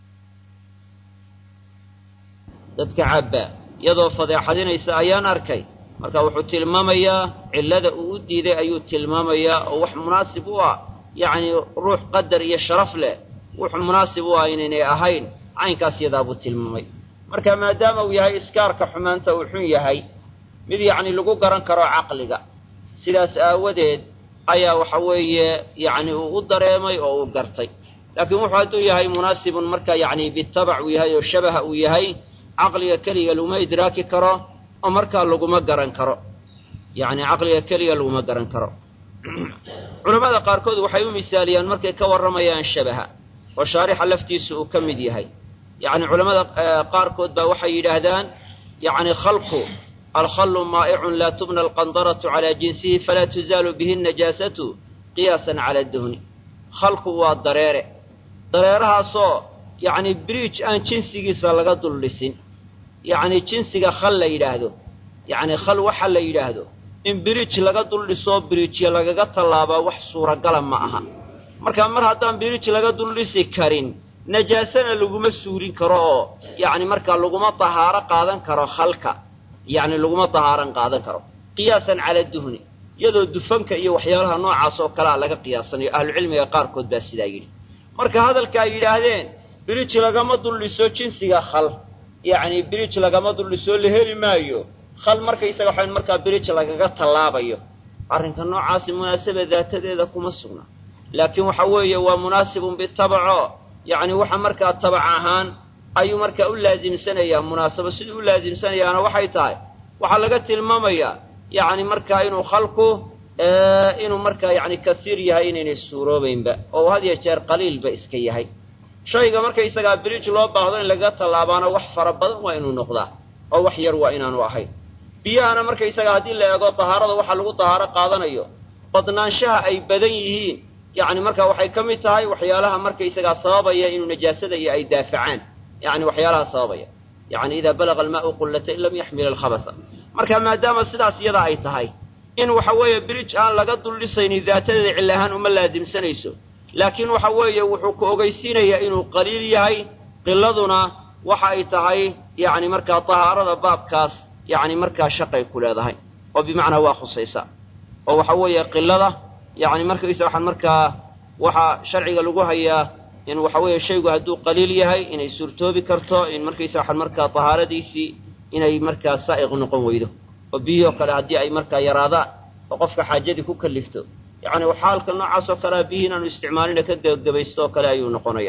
dadka cabba iyadoo fadeexadinaysa ayaan arkay marka wuxuu tilmaamayaa cillada uu u diiday ayuu tilmaamayaa oo wax munaasib u ah yacni ruux qadar iyo sharaf leh wuxuu munaasib u ah inaynay ahayn caynkaas yadaa buu tilmaamay marka maadaama uu yahay iskaarka xumaanta uu xun yahay mid yacni lagu garan karo caqliga sidaas aawadeed ayaa waxa weeye yacni uu u dareemay oo uu gartay laakiin wuxuu hadduu yahay munaasibun marka yacni bitabac uu yahay oo shabaha uu yahay caqliga keliya laguma idraaki karo oo markaa laguma garan karo yacni caqliga keliya laguma garan karo culammada qaarkood waxay u misaaliyaan markay ka warramayaan shabaha oo shaarixa laftiisa uu ka mid yahay yacni culammada qaarkood baa waxay yidhaahdaan yacni khalqu alkhallu maa'icun laa tubna alqandaratu calaa jinsihi falaa tuzaalu bihi najaasatu qiyaasan cala duhni khalku waa dareerahaasoo yacni biriij aan jinsigiisa laga dul dhisin yacni jinsiga khal la yidhaahdo yacni khal waxa la yidhaahdo in biriij laga dul dhisoo biriijya lagaga tallaabaa wax suuragala ma aha marka mar haddaan biriij laga dul dhisi karin najaasana laguma suurin karo oo yacni markaa laguma tahaaro qaadan karo khalka yacni laguma tahaaran qaadan karo qiyaasan cala duhni iyadoo dufanka iyo waxyaalaha noocaas oo kalea laga qiyaasanayo ahlucilmiga qaarkood baa sidaa yidhi marka hadalka ay yidhaahdeen biriij lagama dul dhiso jinsiga khal yacni biriij lagama dul dhisoo la heli maayo khal markaysaga waxayn markaa biriij lagaga tallaabayo arrinka noocaasi munaasaba daatadeeda kuma sugna laakiin waxa weeye waa munaasibun bitabaco yacni waxa markaa tabac ahaan ayuu markaa u laasimsanayaa munaasabo siduu u laasimsanayaana waxay tahay waxaa laga tilmaamayaa yacni markaa inuu khalku inuu markaa yacni kasiir yahay inaynay suuroobaynba oo had iyo jeer qaliilba iska yahay shayga markaysagaa biriij loo baahdo in lagaga tallaabaana wax fara badan waa inuu noqdaa oo wax yar waa inaanu ahayn biyahana markaysagaa haddii la eego tahaarada waxa lagu tahaaro qaadanayo badnaanshaha ay badan yihiin yacni markaa waxay ka mid tahay waxyaalaha markaysagaa sababaya inuu najaasada iyo ay daafacaan yacni waxyaalaha sababaya yacni idaa balaga almaau qullatayn lam yaxmil alkhabasa marka maadaama sidaas iyada ay tahay in waxa weeye biriij aan laga dul dhisaynin daatadeeda cil ahaan uma laasimsanayso laakiin waxa weeye wuxuu ku ogeysiinayaa inuu qaliil yahay qiladuna waxa ay tahay yacni markaa tahaarada baabkaas yacni markaa shaqay ku leedahay oo bimacnaa waa khusaysa oo waxa weeye qilada yacni markaysa waxaan markaa waxaa sharciga lagu hayaa in waxa weeye shaygu hadduu qaliil yahay inay suurtoobi karto in markaysa waxaan markaa tahaaradiisii inay markaa saa'iq noqon weydo oo biyoo kale haddii ay markaa yaraadaan oo qofka xaajadii ku kallifto yacni xaalka noocaas oo kalea biyihii inaanu isticmaalina ka gebagabaysto oo kale ayuu noqonaya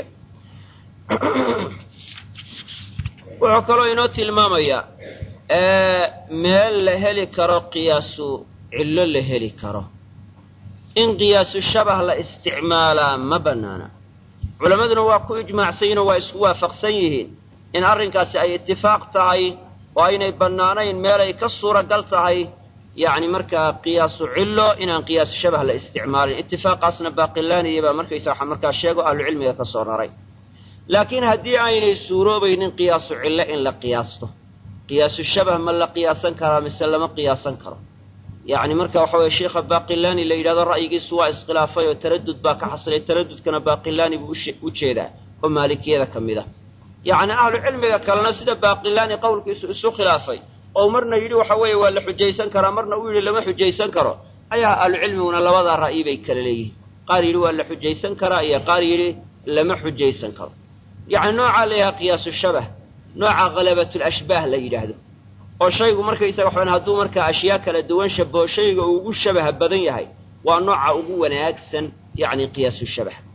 wuxuu kaloo inoo tilmaamayaa meel la heli karo qiyaasu cillo la heli karo in qiyaasu shabah la isticmaalaa ma bannaana culamaduna waa ku ijmaacsan oo waa isku waafaqsan yihiin in arrinkaasi ay ittifaaq tahay oo aynay bannaanayn meelay ka suuragal tahay yacni markaa qiyaasu cillo inaan qiyaasu shabah la isticmaalin ittifaaqaasna baaqilaaniya baa markaysa waxa markaa sheego ahlucilmiga ka soo raray laakiin haddii aynay suuroobaynin qiyaasu cillo in la qiyaasto qiyaasu shabah ma la qiyaasan karaa mise lama qiyaasan karo yacni marka waxa weye sheikha baaqilaani la yidhahdo ra'yigiisu waa iskhilaafay oo taradud baa ka xasilay taradudkana baaqilaani buu u jeedaa oo maalikiyada ka mid ah yacni ahlu cilmiga kalena sida baaqilaani qowlkiisu isu khilaafay oo marna yidhi waxa weeye waa la xujaysan karaa marna uu yidhi lama xujaysan karo ayaa ahlucilmiguna labadaa ra'yi bay kala leeyihiin qaar yidhi waa la xujaysan karaa iyo qaar yidhi lama xujaysan karo yacni noocaa la yidhaha qiyaasu shabah nooca khalabatulashbaah la yidhaahdo oo shaygu markaysaga waxaan hadduu markaa ashyaa kala duwan shabaho shayga uu ugu shabaha badan yahay waa nooca ugu wanaagsan yacni qiyaasu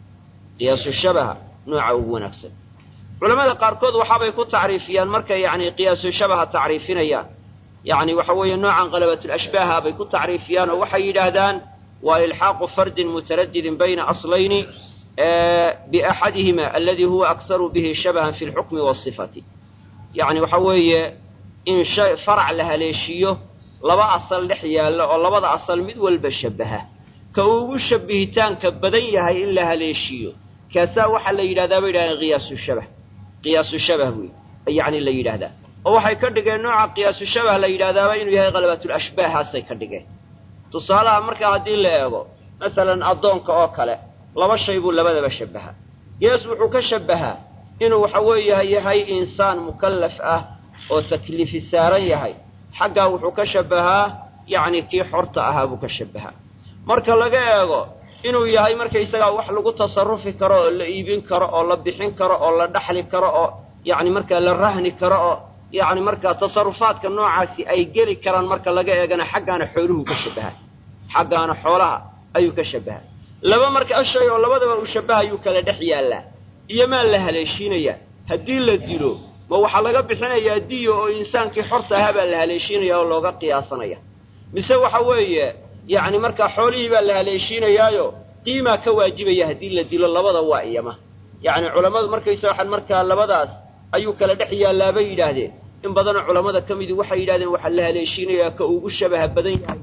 shabaha nooca ugu wanaagsan culamada qaarkood waxaabay ku tacriifiyaan markay yacni qiyaasu shabaha tacriifinayaan yacni waxa weeye noocan khalabatulashbaaha bay ku tacriifiyaan oo waxay yidhaahdaan waa ilxaaqu fardin mutaradidin bayna aslayni biaxadihima aladi huwa akharu bihi shabahan fi lxukmi waasifati yacni waxa weeye in shay farac la haleeshiiyo laba asal dhex yaalla oo labada asal mid walba shabaha ka uu ugu shabihitaanka badan yahay in la haleeshiiyo kaasaa waxaa la yidhahdaa bay yidhahdeen qiyaasu shabah wey yacni la yidhaahdaa oo waxay ka dhigeen nooca qiyaasu shabah la yidhahdaaba inuu yahay khalabatulashbaahaasay ka dhigeen tusaalaha markaa haddii la eego masalan addoonka oo kale laba shay buu labadaba shabahaa gees wuxuu ka shabahaa inuu waxa weeye yahay insaan mukallaf ah oo takliifi saaran yahay xaggaa wuxuu ka shabahaa yacni kii xorta ahaa buu ka shabahaa marka laga eego inuu yahay markaysagaa wax lagu tasarufi karo oo la iibin karo oo la bixin karo oo la dhaxli karo oo yacni markaa la rahni karo oo yacni markaa tasarufaadka noocaasi ay geli karaan marka laga eegana xaggaana xooluhu ka shabahaa xaggaana xoolaha ayuu ka shabahaa laba marka shay oo labadaba uu shabahayuu kala dhex yaallaa iyo maa la haleeshiinayaa haddii la dilo ma waxaa laga bixinayaa diyo oo insaankii xorta ahaa baa la haleeshiinaya oo looga qiyaasanaya mise waxa weeye yacni markaa xoolihii baa la haleeshiinayaayo qiimaa ka waajibaya haddii la dilo labada waa iyama yacni culammadu markaysa waxaan markaa labadaas ayuu kala dhex yaallaa bay yidhaahdeen in badanoo culammada ka midii waxay yidhahdeen waxaa la haleeshiinayaa ka ugu shabaha badan yahay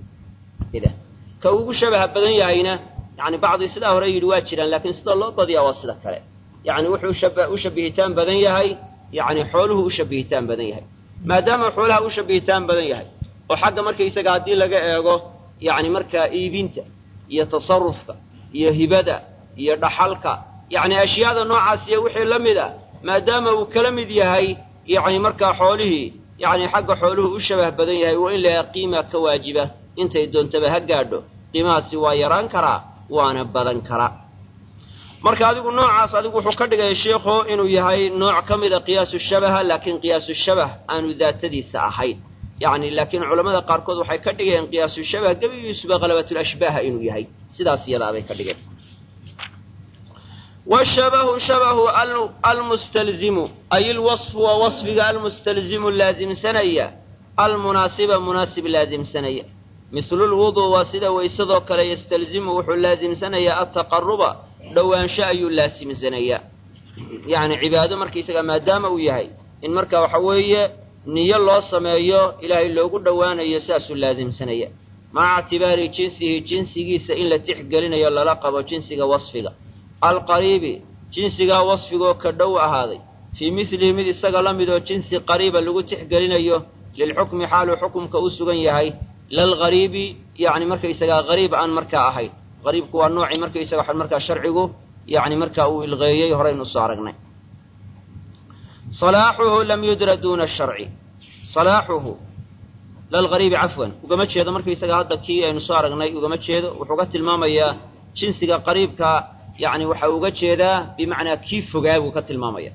ka ugu shabaha badan yahayna yacni bacdii sidaa hore yidhi waa jiraan laakiin sida loo badiyaa waa sida kale yacni wuxuu u shabihitaan badan yahay yacni xooluhu u shabihitaan badan yahay maadaama xoolaha u shabihitaan badan yahay oo xagga markaysaga haddii laga eego yacni markaa iibinta iyo tasarufka iyo hibada iyo dhaxalka yacni ashyaada noocaas iyo wixii la mid a maadaama uu kala mid yahay yacni markaa xoolihii yacni xagga xooluhu u shabah badan yahay waa in la yahay qiima ka waajiba intay doontaba ha gaadho qiimahaasi waa yaraan karaa waana badan karaa marka adigu noocaas adigu wuxuu ka dhigaya sheikhu inuu yahay nooc ka mida qiyaasu shabaha laakiin qiyaasu shabah aanu daatadiisa ahayn yacni laakiin culammada qaarkood waxay ka dhigeen qiyaasu shabah gebigiisuba khalabatulashbaaha inuu yahay sidaas iyadaa bay ka dhigeen washabahu shabahu almustalzimu ay ilwasfu waa wasfiga almustalzimu laasimsanaya almunaasiba munaasib laasimsanaya mislu lwuduu waa sida waysadoo kale yastalzimu wuxuu laasimsanayaa altaqaruba dhowaansho ayuu laasimsanayaa yacni cibaado markaysaga maadaama uu yahay in marka waxa weeye niyo loo sameeyo ilaahay loogu dhowaanayo saasuu laasimsanaya maca ictibaari jinsihi jinsigiisa in la tixgelinayo lala qabo jinsiga wasfiga alqariibi jinsigaa wasfigoo ka dhow ahaaday fii milihi mid isaga la midoo jinsi qariiba lagu tixgelinayo lilxukmi xaaluu xukumka u sugan yahay lalgariibi yacni markaysagaa gariib aan markaa ahayn gariibku waa noocii markaysaga waxaan markaa sharcigu yacni markaa uu ilqeeyey horaynu usoo aragnay salaaxuhu lam yudra duuna asharci salaaxuhu lalgariibi cafwan ugama jeedo markaysaga hadda kii aynu soo aragnay ugama jeedo wuxuu ka tilmaamayaa jinsiga qariibka yacni waxa uga jeedaa bimacnaa kii fogaa buu ka tilmaamaya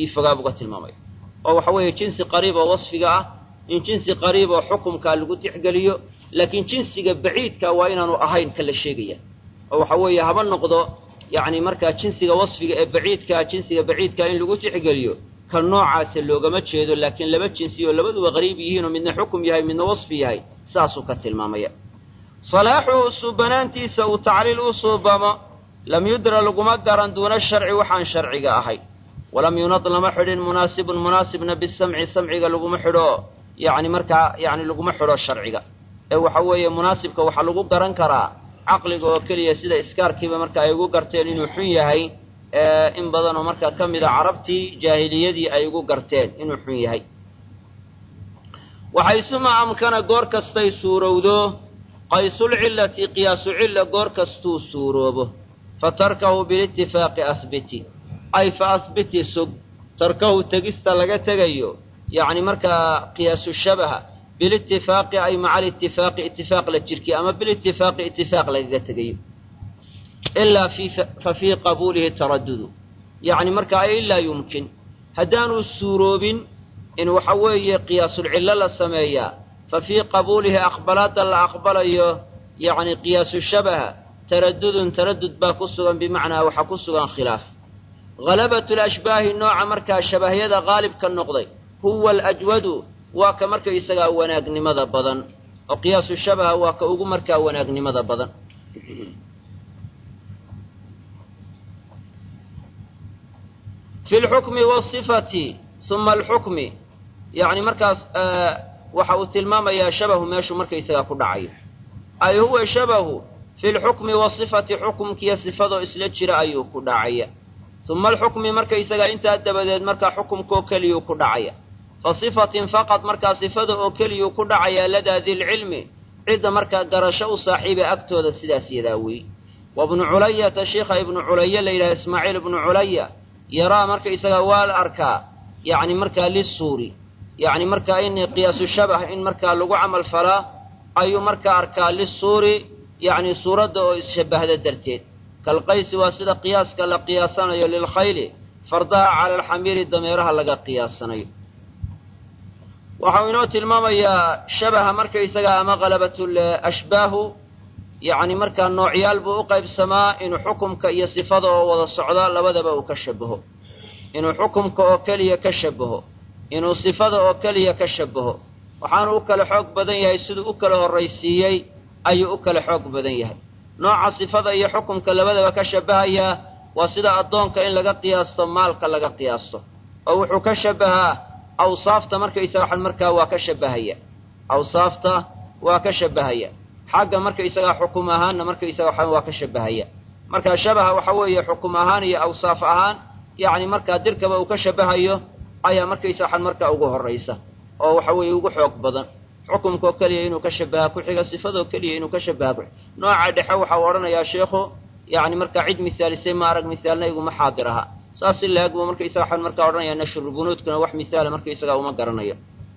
oo waxa weeye jinsi qariib oo wasfiga ah in jinsi qariib oo xukumkaa lagu tixgeliyo laakiin jinsiga baciidka waa inaanu ahayn ka la sheegaya oo waxa weeye haba noqdo yacni markaa jinsiga wasfiga ee baciidkaa jinsiga baciidkaa in lagu tixgeliyo ka noocaasa loogama jeedo laakiin laba jinsi oo labaduba qariib yihiin oo midna xukum yahay midna wasfi yahay saasuu ka tilmaamaya salaaxuhu suubanaantiisa uu tacliil u suubamo lam yudra laguma garan duuna sharci waxaan sharciga ahay walam yunad lama xidhin munaasibun munaasibna bisamci samciga laguma xidho yacni markaa yacni laguma xidho sharciga ee waxa weeye munaasibka waxaa lagu garan karaa caqliga oo keliya sida iskaarkiiba marka ay ugu garteen inuu xun yahay in badan oo markaa ka mid a carabtii jaahiliyadii ay ugu garteen inuu xun yahay waxaysuma amkana goor kastay suurowdo qaysulcillati qiyaasu cilla goor kastuu suuroobo fatarkahu bilitifaaqi asbiti ay fa asbiti sug tarkahu tegista laga tegayo yacni markaa qiyaasu shabaha bilitifaaqi ay maca alitifaaqi itifaaq la jirkiy ama bilitifaaqi itifaaq lagaga tegayo ilaa fa fii qabuulihi taradudu yacni markaa ay ilaa yumkin haddaanu suuroobin in waxa weeye qiyaasulcillo la sameeyaa fa fii qabuulihi aqbalaadda la aqbalayo yacni qiyaasu shabaha taradudun taradud baa ku sugan bimacnaa waxaa ku sugan khilaaf halabatu lashbaahi nooca markaa shabahyada qaalibka noqday huwa alajwadu waa ka marka isagaa wanaagnimada badan oo qiyaasu shabaha waa ka ugu markaa wanaagnimada badan fi lxukmi wasifati uma alxukmi yacni markaas waxa uu tilmaamayaa shabahu meeshuu markaysagaa ku dhacayo ay huwa shabahu fi lxukmi wasifati xukumkiiyo sifadoo isla jira ayuu ku dhacaya uma alxukmi markaysagaa intaa dabadeed markaa xukumkaoo keliyuu ku dhacaya fa sifatin faqad markaa sifada oo keliyuu ku dhacaya ladaa dilcilmi cidda markaa garasho u saaxiiba agtooda sidaas yadaa weey wa bnu culayata sheikha ibnu culaya la yidhaha ismaaciil ibnu culaya yaraa markaysagaa waa la arkaa yacni markaa lisuuri yacni markaa in qiyaasu shabah in markaa lagu camal falaa ayuu markaa arkaa lisuuri yacni suuradda oo isshabahda darteed kalqaysi waa sida qiyaaska la qiyaasanayo lilkhayli fardaha cala alxamiiri dameeraha laga qiyaasanayo waxau inoo tilmaamayaa shabaha markaysagaa ama halabatul ashbaahu yacni markaa noocyaal buu u qaybsamaa inuu xukumka iyo sifada oo wada socda labadaba uu ka shabaho inuu xukumka oo keliya ka shabaho inuu sifada oo keliya ka shabaho waxaanu u kala xoog badan yahay siduu u kala horraysiiyey ayuu u kala xoog badan yahay nooca sifada iyo xukumka labadaba ka shabahayaa waa sida addoonka in laga qiyaasto maalka laga qiyaasto oo wuxuu ka shabahaa awsaafta markaysaga waxan markaa waa ka shabahaya awsaafta waa ka shabahaya xagga markaysagaa xukum ahaanna markaysaga waxan waa ka shabahaya markaa shabaha waxa weeye xukum ahaan iyo awsaaf ahaan yacni markaa dirkaba uu ka shabahayo ayaa markaysa waxan markaa ugu horraysa oo waxa weeye ugu xoog badan xukumkaoo keliya inuu ka shabaha ku xiga sifadoo keliya inuu ka shabaha ku xiga nooca dhexe waxa uu odhanayaa sheikhu yacni markaa cid misaalisay ma arag misaalna iguma xaadir aha saas in la-eg buu markaysaga waxaan markaa odhanayaa nashrulbunuudkuna wax misaala markaysagaa uma garanayo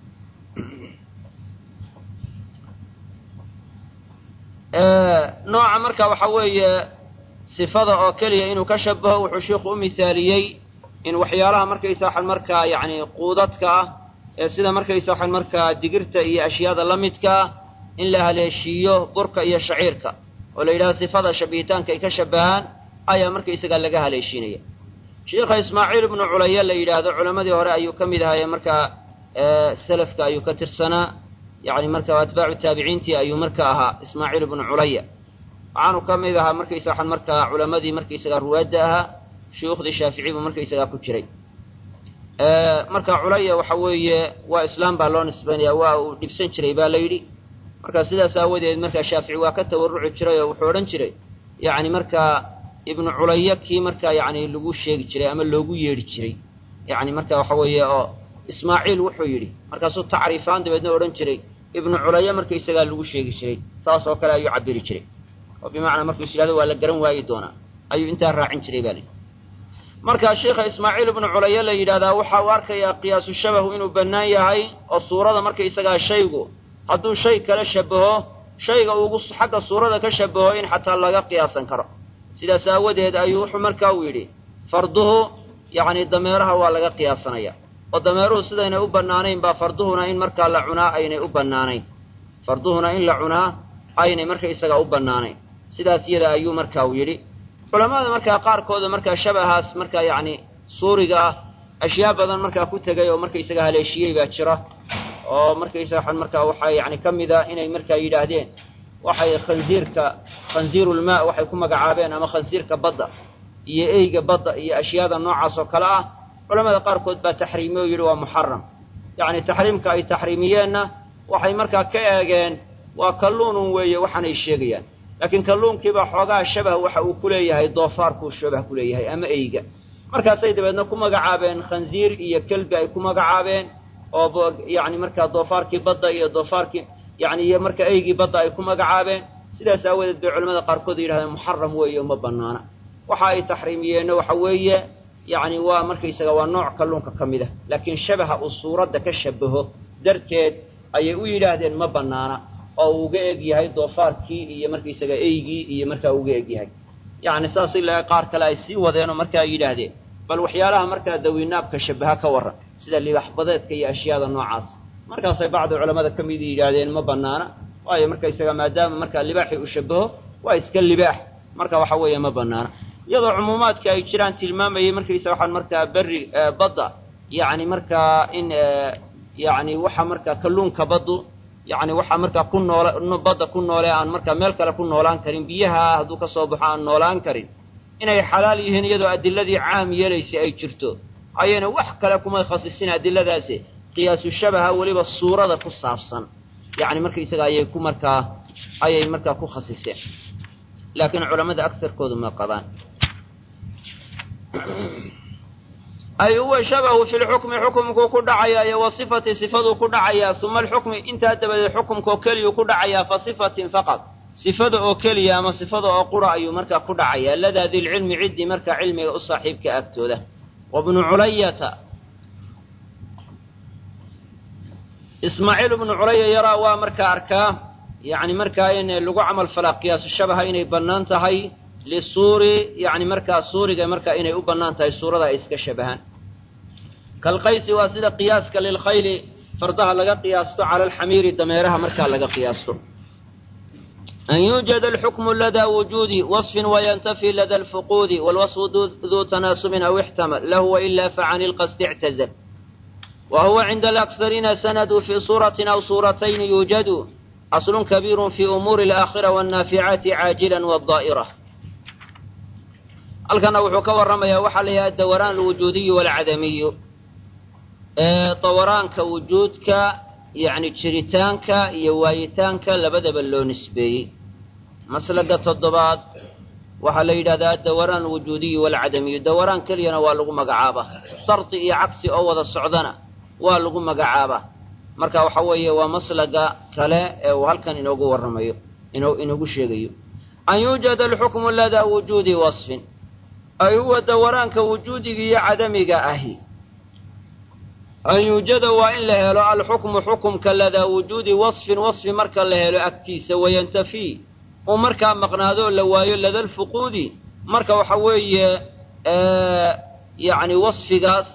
nooca marka waxa weeye sifada oo keliya inuu ka shabaho wuxuu sheikhu u misaaliyey in waxyaalaha markaysa waxan markaa yacni quudadka ah ee sida markaysa waxan markaa digirta iyo ashyaada la midkaa in la haleeshiiyo burka iyo shaciirka oo la yidhaha sifada shabihitaanka ay ka shabahaan ayaa markaysagaa laga haleeshiinaya sheikha ismaaciil ibnu culaya la yidhaahdo culammadii hore ayuu ka mid ahaye markaa salafka ayuu ka tirsanaa yacni markaa atbaacu taabiciintii ayuu marka ahaa ismaaciil ibnu culaya waxaanu ka mid ahaa markaysa waxan markaa culammadii markaysagaa ruwaadda ahaa shuyuukhdii shaafici buu markaysagaa ku jiray marka culaya waxa weeye waa islaam baa loo nisbaynaya waa uu dhibsan jiray baa la yidhi marka sidaas aawadeed markaa shaafici waa ka tawarruci jiray oo wuxuu odhan jiray yacni markaa ibnu culaya kii markaa yacni lagu sheegi jiray ama loogu yeedhi jiray yacni marka waxa weeye oo ismaaciil wuxuu yidhi markaasuu tacriifaan dabeedna odhan jiray ibnu culaya markaysagaa lagu sheegi jiray saas oo kale ayuu cabiri jiray oo bimacnaa markuu is yidhahdo waa la garan waayi doonaa ayuu intaa raacin jiray baa lihi markaa sheikha ismaaciil ibnu culaya la yidhahdaa waxa uu arkayaa qiyaasu shabahu inuu bannaan yahay oo suurada markaysagaa shaygu hadduu shay kala shabaho shayga ugu xagga suurada ka shabaho in xataa laga qiyaasan karo sidaas aawadeed ayuu wuxuu markaa uu yidhi farduhu yacni dameeraha waa laga qiyaasanaya oo dameeruhu sidaynay u bannaanayn baa farduhuna in markaa la cunaa aynay u bannaanayn farduhuna in la cunaa aynay markaysagaa u bannaanayn sidaas iyada ayuu markaa uu yidhi culamada markaa qaarkooda markaa shabahaas markaa yacni suuriga ah ashyaa badan markaa ku tegay oo markaysaga haleeshiyey baa jira oo markaysaga waxaan markaa waxaa yacni ka mid a inay markaa yidhaahdeen waxay khanziirulmaa waxay ku magacaabeen ama khansiirka badda iyo eyga badda iyo ashyaada noocaas oo kale ah culamada qaarkood baa taxriimiye oo yidhi waa muxaram yacni taxriimka ay taxriimiyeenna waxay markaa ka eegeen waa kalluunun weeye waxaanay sheegayaan laakiin kalluunkiibaa xoogaa shabah waxa uu ku leeyahay doofaarkuu shabah ku leeyahay ama eyga markaasay dabeedna ku magacaabeen khanziir iyo kelbi ay ku magacaabeen oo yacni markaa doofaarkii badda iyo doofaarkii yacni iyo marka eygii badda ay ku magacaabeen sidaas aawadeed bay culamada qaarkood yidhahdeen muxaram weeye uma bannaana waxa ay taxriimiyeenna waxa weeye yacni waa markaysaga waa nooc kalluunka ka mid ah laakiin shabaha uu suuradda ka shabaho darteed ayay u yidhaahdeen ma bannaana oo uu uga eg yahay doofaarkii iyo markaysaga eygii iyo markaa uga eg yahay yacni saas ilaa qaar kale ay sii wadeenoo markaa yidhaahdeen bal waxyaalaha markaa dawiinaabka shabaha ka warran sida libax badeedka iyo ashyaada noocaas markaasay bacdi culamada ka mid yidhaahdeen ma bannaana waayo markaysaga maadaama markaa libaaxii uu shabaho waa iska libaax marka waxa weeye ma bannaana iyadoo cumuumaadka ay jiraan tilmaamayay markaysaga waxaan markaa berri badda yacni markaa in yacni waxa markaa kalluunka baddu yacni waxa markaa ku badda ku noole aan markaa meel kale ku noolaan karin biyaha hadduu ka soo baxo aan noolaan karin inay xalaal yihiin iyadoo adiladii caam yeelaysay ay jirto ayayna wax kale kumay khasisin adiladaasi qiyaasu shabaha weliba suurada ku saabsan yacni markaysaga ayay markaa ku khasiseen laakiin culamada agtarkoodu ma qabaan ay huwa shabahu fi lxukmi xukumkuu ku dhacayaa iyo wa sifati sifaduu ku dhacayaa uma alxukmi intaa dabadeed xukumkaoo keliyuu ku dhacayaa fa sifatin faqad sifada oo keliya ama sifada oo qura ayuu markaa ku dhacayaa ladaa dilcilmi ciddii markaa cilmiga u saaxiibka agtooda wabnu culayata ismaaciil ibnu culaya yaraa waa markaa arkaa yacni markaa in lagu camal falaa qiyaasu shabaha inay bannaan tahay lisuuri yacni markaa suuriga markaa inay u bannaan tahay suurada ay iska shabahaan kalqaysi waa sida qiyaaska lilkhayli fardaha laga qiyaasto cala alxamiiri dameeraha markaa laga qiyaasto an yuujada alxukmu ladaa wujuudi wasfin wayantafi lada alfuquudi walwasfu duu tanaasubin aw ixtamal lahu wailaa facani lqasdi ictazal wa huwa cinda alaksariina sanadu fii suuratin aw suuratayni yuujadu aslun kabiirun fii umuuri alaakhira wannaaficaati caajilan wadaa'ira halkana wuxuu ka warramayaa waxaa la yidhaha dawraan alwujuudiyu waalcadamiyu dawraanka wujuudka yacni jiritaanka iyo waayitaanka labadaba loo nisbeeyey maslaga toddobaad waxaa la yidhahdaa adawraan alwujuudiyu waalcadamiyu dawraan keliyana waa lagu magacaabaa sardi iyo cagsi oo wada socdana waa lagu magacaabaa marka waxa weeye waa maslaga kale ee uu halkan inoogu warramayo inoogu sheegayo an yuujada alxukmu ladaa wujuudi wasfin ay huwa dawaraanka wujuudiga iyo cadamiga ahi an yuujada waa in la helo alxukmu xukumka ladaa wujuudi wasfin wasfi marka la helo agtiisa wayantafii uu markaa maqnaado la waayo lada alfuquudi marka waxa weeye yacni wasfigaas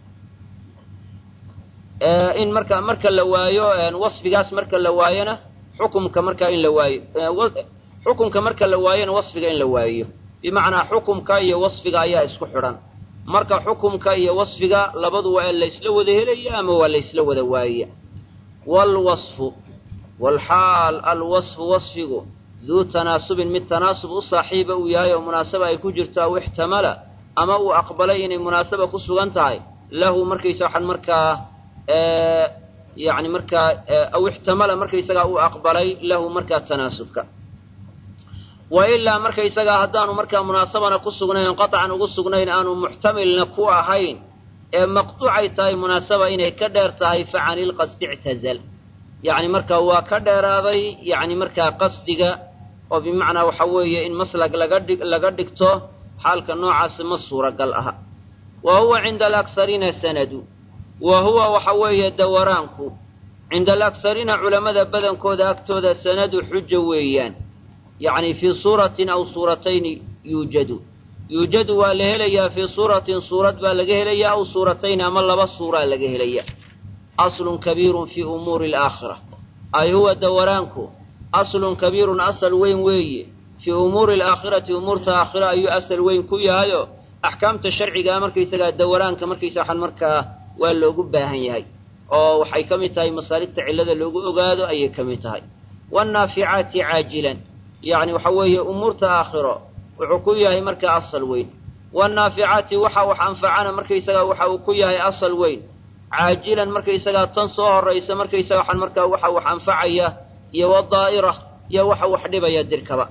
in marka la waayo wasfigaas marka la waayona xukumka markaa in la waayo xukumka marka la waayona wasfiga in la waayo bimacnaa xukumka iyo wasfiga ayaa isku xidhan marka xukumka iyo wasfiga labadu waa laysla wada helaya ama waa laysla wada waaya waalwasfu waalxaal alwasfu wasfigu duu tanaasubin mid tanaasub u saaxiiba uu yahay oo munaasaba ay ku jirto aw ixtamala ama uu aqbalay inay munaasaba ku sugan tahay lahu markaysa waxaan markaa yacni markaa aw ixtamala markaysagaa uu aqbalay lahu markaa tanaasubka wa ilaa markaysagaa haddaanu markaa munaasabana ku sugnayn qaطcan ugu sugnayn aanu muxtamilna ku ahayn ee maqtuucay tahay munaasaba inay ka dheer tahay fa cani lqasdi ictazal yacni markaa waa ka dheeraaday yacni markaa qasdiga oo bimacnaa waxa weeye in maslag laga dhigto xaalka noocaasi ma suuragal aha wa huwa cinda alaksariina sanadu wa huwa waxa weeye dawaraanku cinda alaksariina culammada badankooda agtooda sanadu xuja weeyaan yacni fii suuratin aw suuratayni yuujadu waa la helayaa fii suuratin suurad baa laga helayaa aw suuratayni ama laba suuraa laga helaya aslun kabiirun fii umuuri alaakhira ay huwa dawaraanku aslun kabiirun asal weyn weeye fii umuuri alaakhirati umuurta aakhira ayuu asal weyn ku yahayo axkaamta sharcigaa markaysagaa dawaraanka markaysa waxaan markaa waa loogu baahan yahay oo waxay ka mid tahay masaaligta cillada loogu ogaado ayay ka mid tahay wannaaficaati caajilan yacni waxa weeye umuurta aakhiro wuxuu ku yahay markaa asal weyn wannaaficaati waxa wax anfacana markaysagaa waxa uu ku yahay asal weyn caajilan markaysagaa tan soo horraysa markaysaga waxaan markaa waxa wax anfacaya iyo wadaa'ira iyo waxa wax dhibaya dirkaba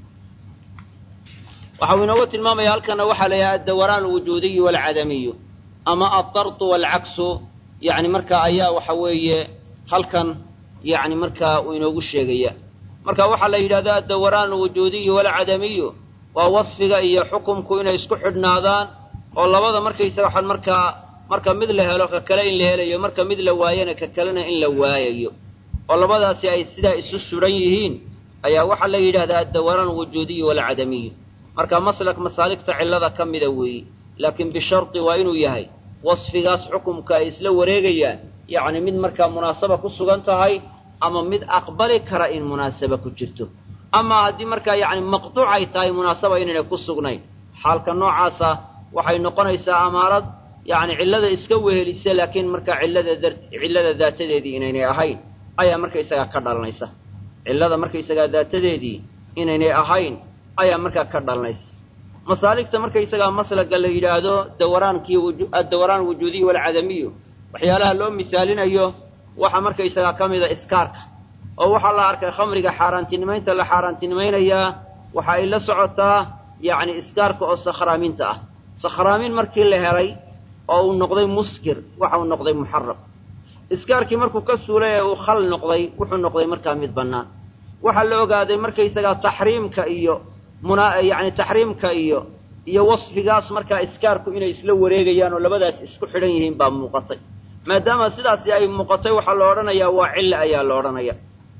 waxa uu inoogu tilmaamaya halkana waxaa la yidhaha addawraan alwujuudiyu waalcadamiyu ama addartu waalcaksu yacni markaa ayaa waxa weeye halkan yacni markaa uu inoogu sheegaya marka waxaa la yidhahdaa addawraan alwujuudiyu waalcadamiyu waa wasfiga iyo xukumku inay isku xidhnaadaan oo labada markaysaga waxaan marka mid la helo ka kale in la helayo marka mid la waayana ka kalena in la waayayo oo labadaasi ay sidaa isu suran yihiin ayaa waxaa la yidhahdaa addawraan alwujuudiyu waalcadamiyu marka maslak masaaligta cillada ka mida weeye laakiin bisharti waa inuu yahay wasfigaas xukumka ay isla wareegayaan yacni mid markaa munaasaba ku sugan tahay ama mid aqbali kara in munaasaba ku jirto ama haddii markaa yacni maqduuc ay tahay munaasaba inaynay ku sugnayn xaalka noocaasa waxay noqonaysaa amaarad yacni cillada iska wehelisa laakiin markaa cillada daatadeedii inaynay ahayn ayaa markaysagaa ka dhalanaysa cillada markaysagaa daatadeedii inaynay ahayn ayaa markaa ka dhalanaysa masaaligta markaysagaa maslaga la yidhaahdo addawraan wujuudiyu waalcadamiyu waxyaalaha loo misaalinayo waxaa markaysagaa ka mida iskaarka oo waxaa la arkay khamriga xaaraantinimaynta la xaaraantinimaynayaa waxa ay la socotaa yacni iskaarka oo sakhraaminta ah sakhraamin markii la helay oo uu noqday muskir waxa uu noqday muxaram iskaarkii markuu ka suulay ee uu khal noqday wuxuu noqday markaa mid bannaan waxaa la ogaaday markaysagaa taxriimka iyo yacni taxriimka iyo wasfigaas markaa iskaarku inay isla wareegayaan oo labadaas isku xidhan yihiin baa muuqatay maadaama sidaasi ay muuqatay waxaa la odhanayaa waa cillo ayaa la odhanaya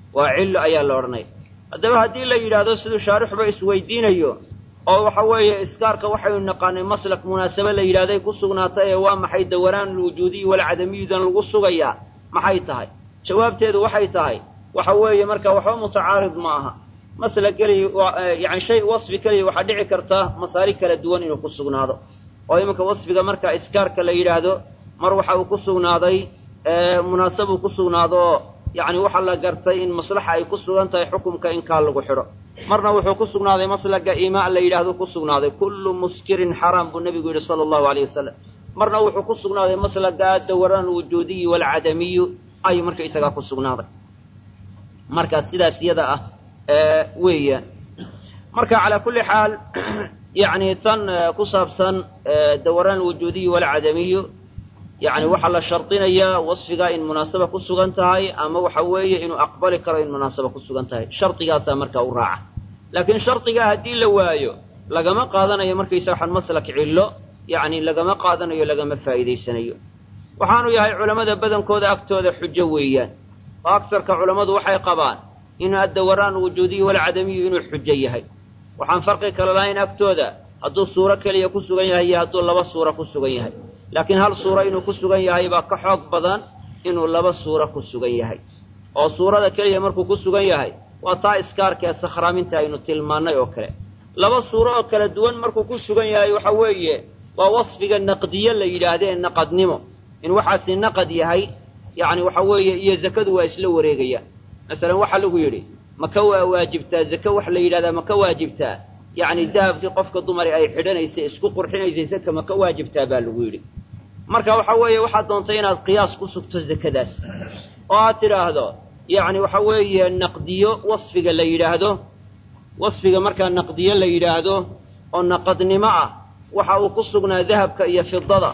haddaba haddii la yidhaahdo siduu shaarixuba isweydiinayo oo waxa weeye iskaarka waxaynu naqaanay maslak munaasaba la yidhahday ku sugnaatay ee waa maxay dawraan alwujuudiyi waalcadamiyudan lagu sugayaa maxay tahay jawaabteedu waxay tahay waxa weeye marka waxba mutacaarid ma aha maslak keliya yani shay wasfi keliya waxaa dhici karta masaalig kala duwan inuu ku sugnaado oo iminka wasfiga marka iskaarka la yidhaahdo mar waxa uu ku sugnaaday munaasabuu ku sugnaado oo yacni waxaa la gartay in maslaxa ay ku sugan tahay xukumka in kaa lagu xidho marna wuxuu ku sugnaaday maslaga iimaa la yidhaahdo ku sugnaaday kullu muskirin xaraam buu nebigu yidhi sala allahu alayh wasalam marna wuxuu ku sugnaaday maslaga addawraan alwujuudiyi waalcadamiyu ayuu marka isagaa ku sugnaaday markaa sidaas iyada ah weeyaan marka calaa kulli xaal yacni tan ku saabsan dawraan alwujuudiyi waalcadamiyu yacni waxaa la shardinayaa wasfigaa in munaasaba ku sugan tahay ama waxa weeye inuu aqbali karo in munaasaba ku sugan tahay shardigaasaa markaa u raaca laakiin shardigaa haddii la waayo lagama qaadanayo markaysa waxaan maslak cillo yacni lagama qaadanayo lagama faa'iidaysanayo waxaanu yahay culammada badankooda agtooda xujo weeyaan oo agsarka culammadu waxay qabaan in addawraan alwujuudiyi waalcadamiyu inuu xujo yahay waxaan farqi kale lahayn agtooda hadduu suuro keliya ku sugan yahay iyo hadduu laba suuro ku sugan yahay laakiin hal suuro inuu ku sugan yahay baa ka xoog badan inuu laba suuro ku sugan yahay oo suurada keliya markuu ku sugan yahay waa taa iskaarka ee sakhraaminta aynu tilmaannay oo kale laba suuro oo kala duwan markuu ku sugan yahay waxa weeye waa wasfiga naqdiye la yidhaahdee naqadnimo in waxaasi naqad yahay yacni waxa weeye iyo zakadu waa isla wareegayaan masalan waxaa lagu yidhi maka waa waajibtaa zake wax la yidhahdaa maka waajibtaa yacni dahabkii qofka dumari ay xidhanaysay isku qurxinaysay zaka maka waajibtaa baa lagu yidhi marka waxa weeye waxaad doontay inaad qiyaas ku sugto zakadaas oo aad tidhaahdo yacni waxa weeye naqdiyo wasfiga la yidhaahdo wasfiga markaa naqdiyo la yidhaahdo oo naqadnimo ah waxa uu ku sugnaa dahabka iyo fidada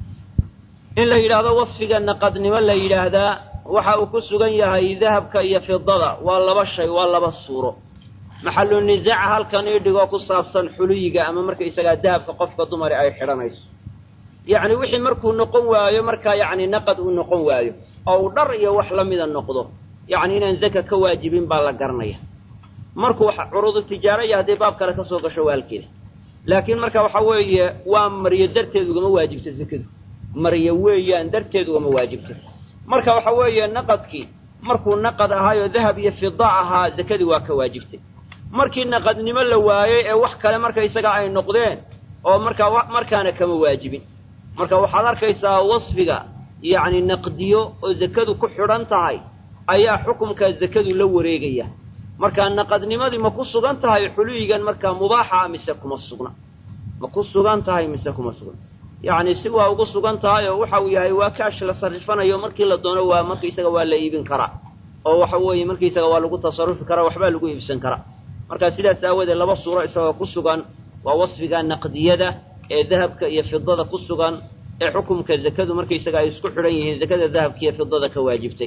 in la yidhaahdo wasfiga naqadnimo la yidhaahdaa waxa uu ku sugan yahay dahabka iyo fidada waa laba shay waa laba suuro maxalu nisaaca halkan ii dhigoo ku saabsan xuliyiga ama markaysagaa dahabka qofka dumari ay xidhanayso yacni wixii markuu noqon waayo markaa yacni naqad uu noqon waayo oo uu dhar iyo wax la mida noqdo yacni inaan zaka ka waajibin baa la garanaya markuu curuudu tijaaraya hadday baab kale ka soo gasho waalkeeda laakiin marka waxa weeye waa maryo darteed ugama waajibto zakadu maryo weeyaan darteed ugama waajibto marka waxa weeye naqadkii markuu naqad ahaayoo dahab iyo fida ahaa zakadii waa ka waajibtay markii naqadnimo la waayey ee wax kale markaysaga ay noqdeen oo markaana kama waajibin marka waxaad arkaysaa wasfiga yacni naqdiyo oo zakadu ku xidhan tahay ayaa xukumka zakadu la wareegaya markaa naqadnimadii ma ku sugan tahay xuluyigan markaa mubaaxa mise kuma sugna ma ku sugan tahay mise kuma sugna yacni si waa ugu sugan tahay oo waxa uu yahay waa kaash la sarrifanayo markii la doono waa markaisaga waa la iibin karaa oo waxa weeye markaisaga waa lagu tasarufi karaa waxbaa lagu iibsan karaa marka sidaas aawadeed laba suuro isagoo ku sugan waa wasfiga naqdiyada ee dahabka iyo fidada ku sugan ee xukumka zakadu markaisaga ay isku xidhan yihiin zakada dahabka iyo fidada ka waajibtay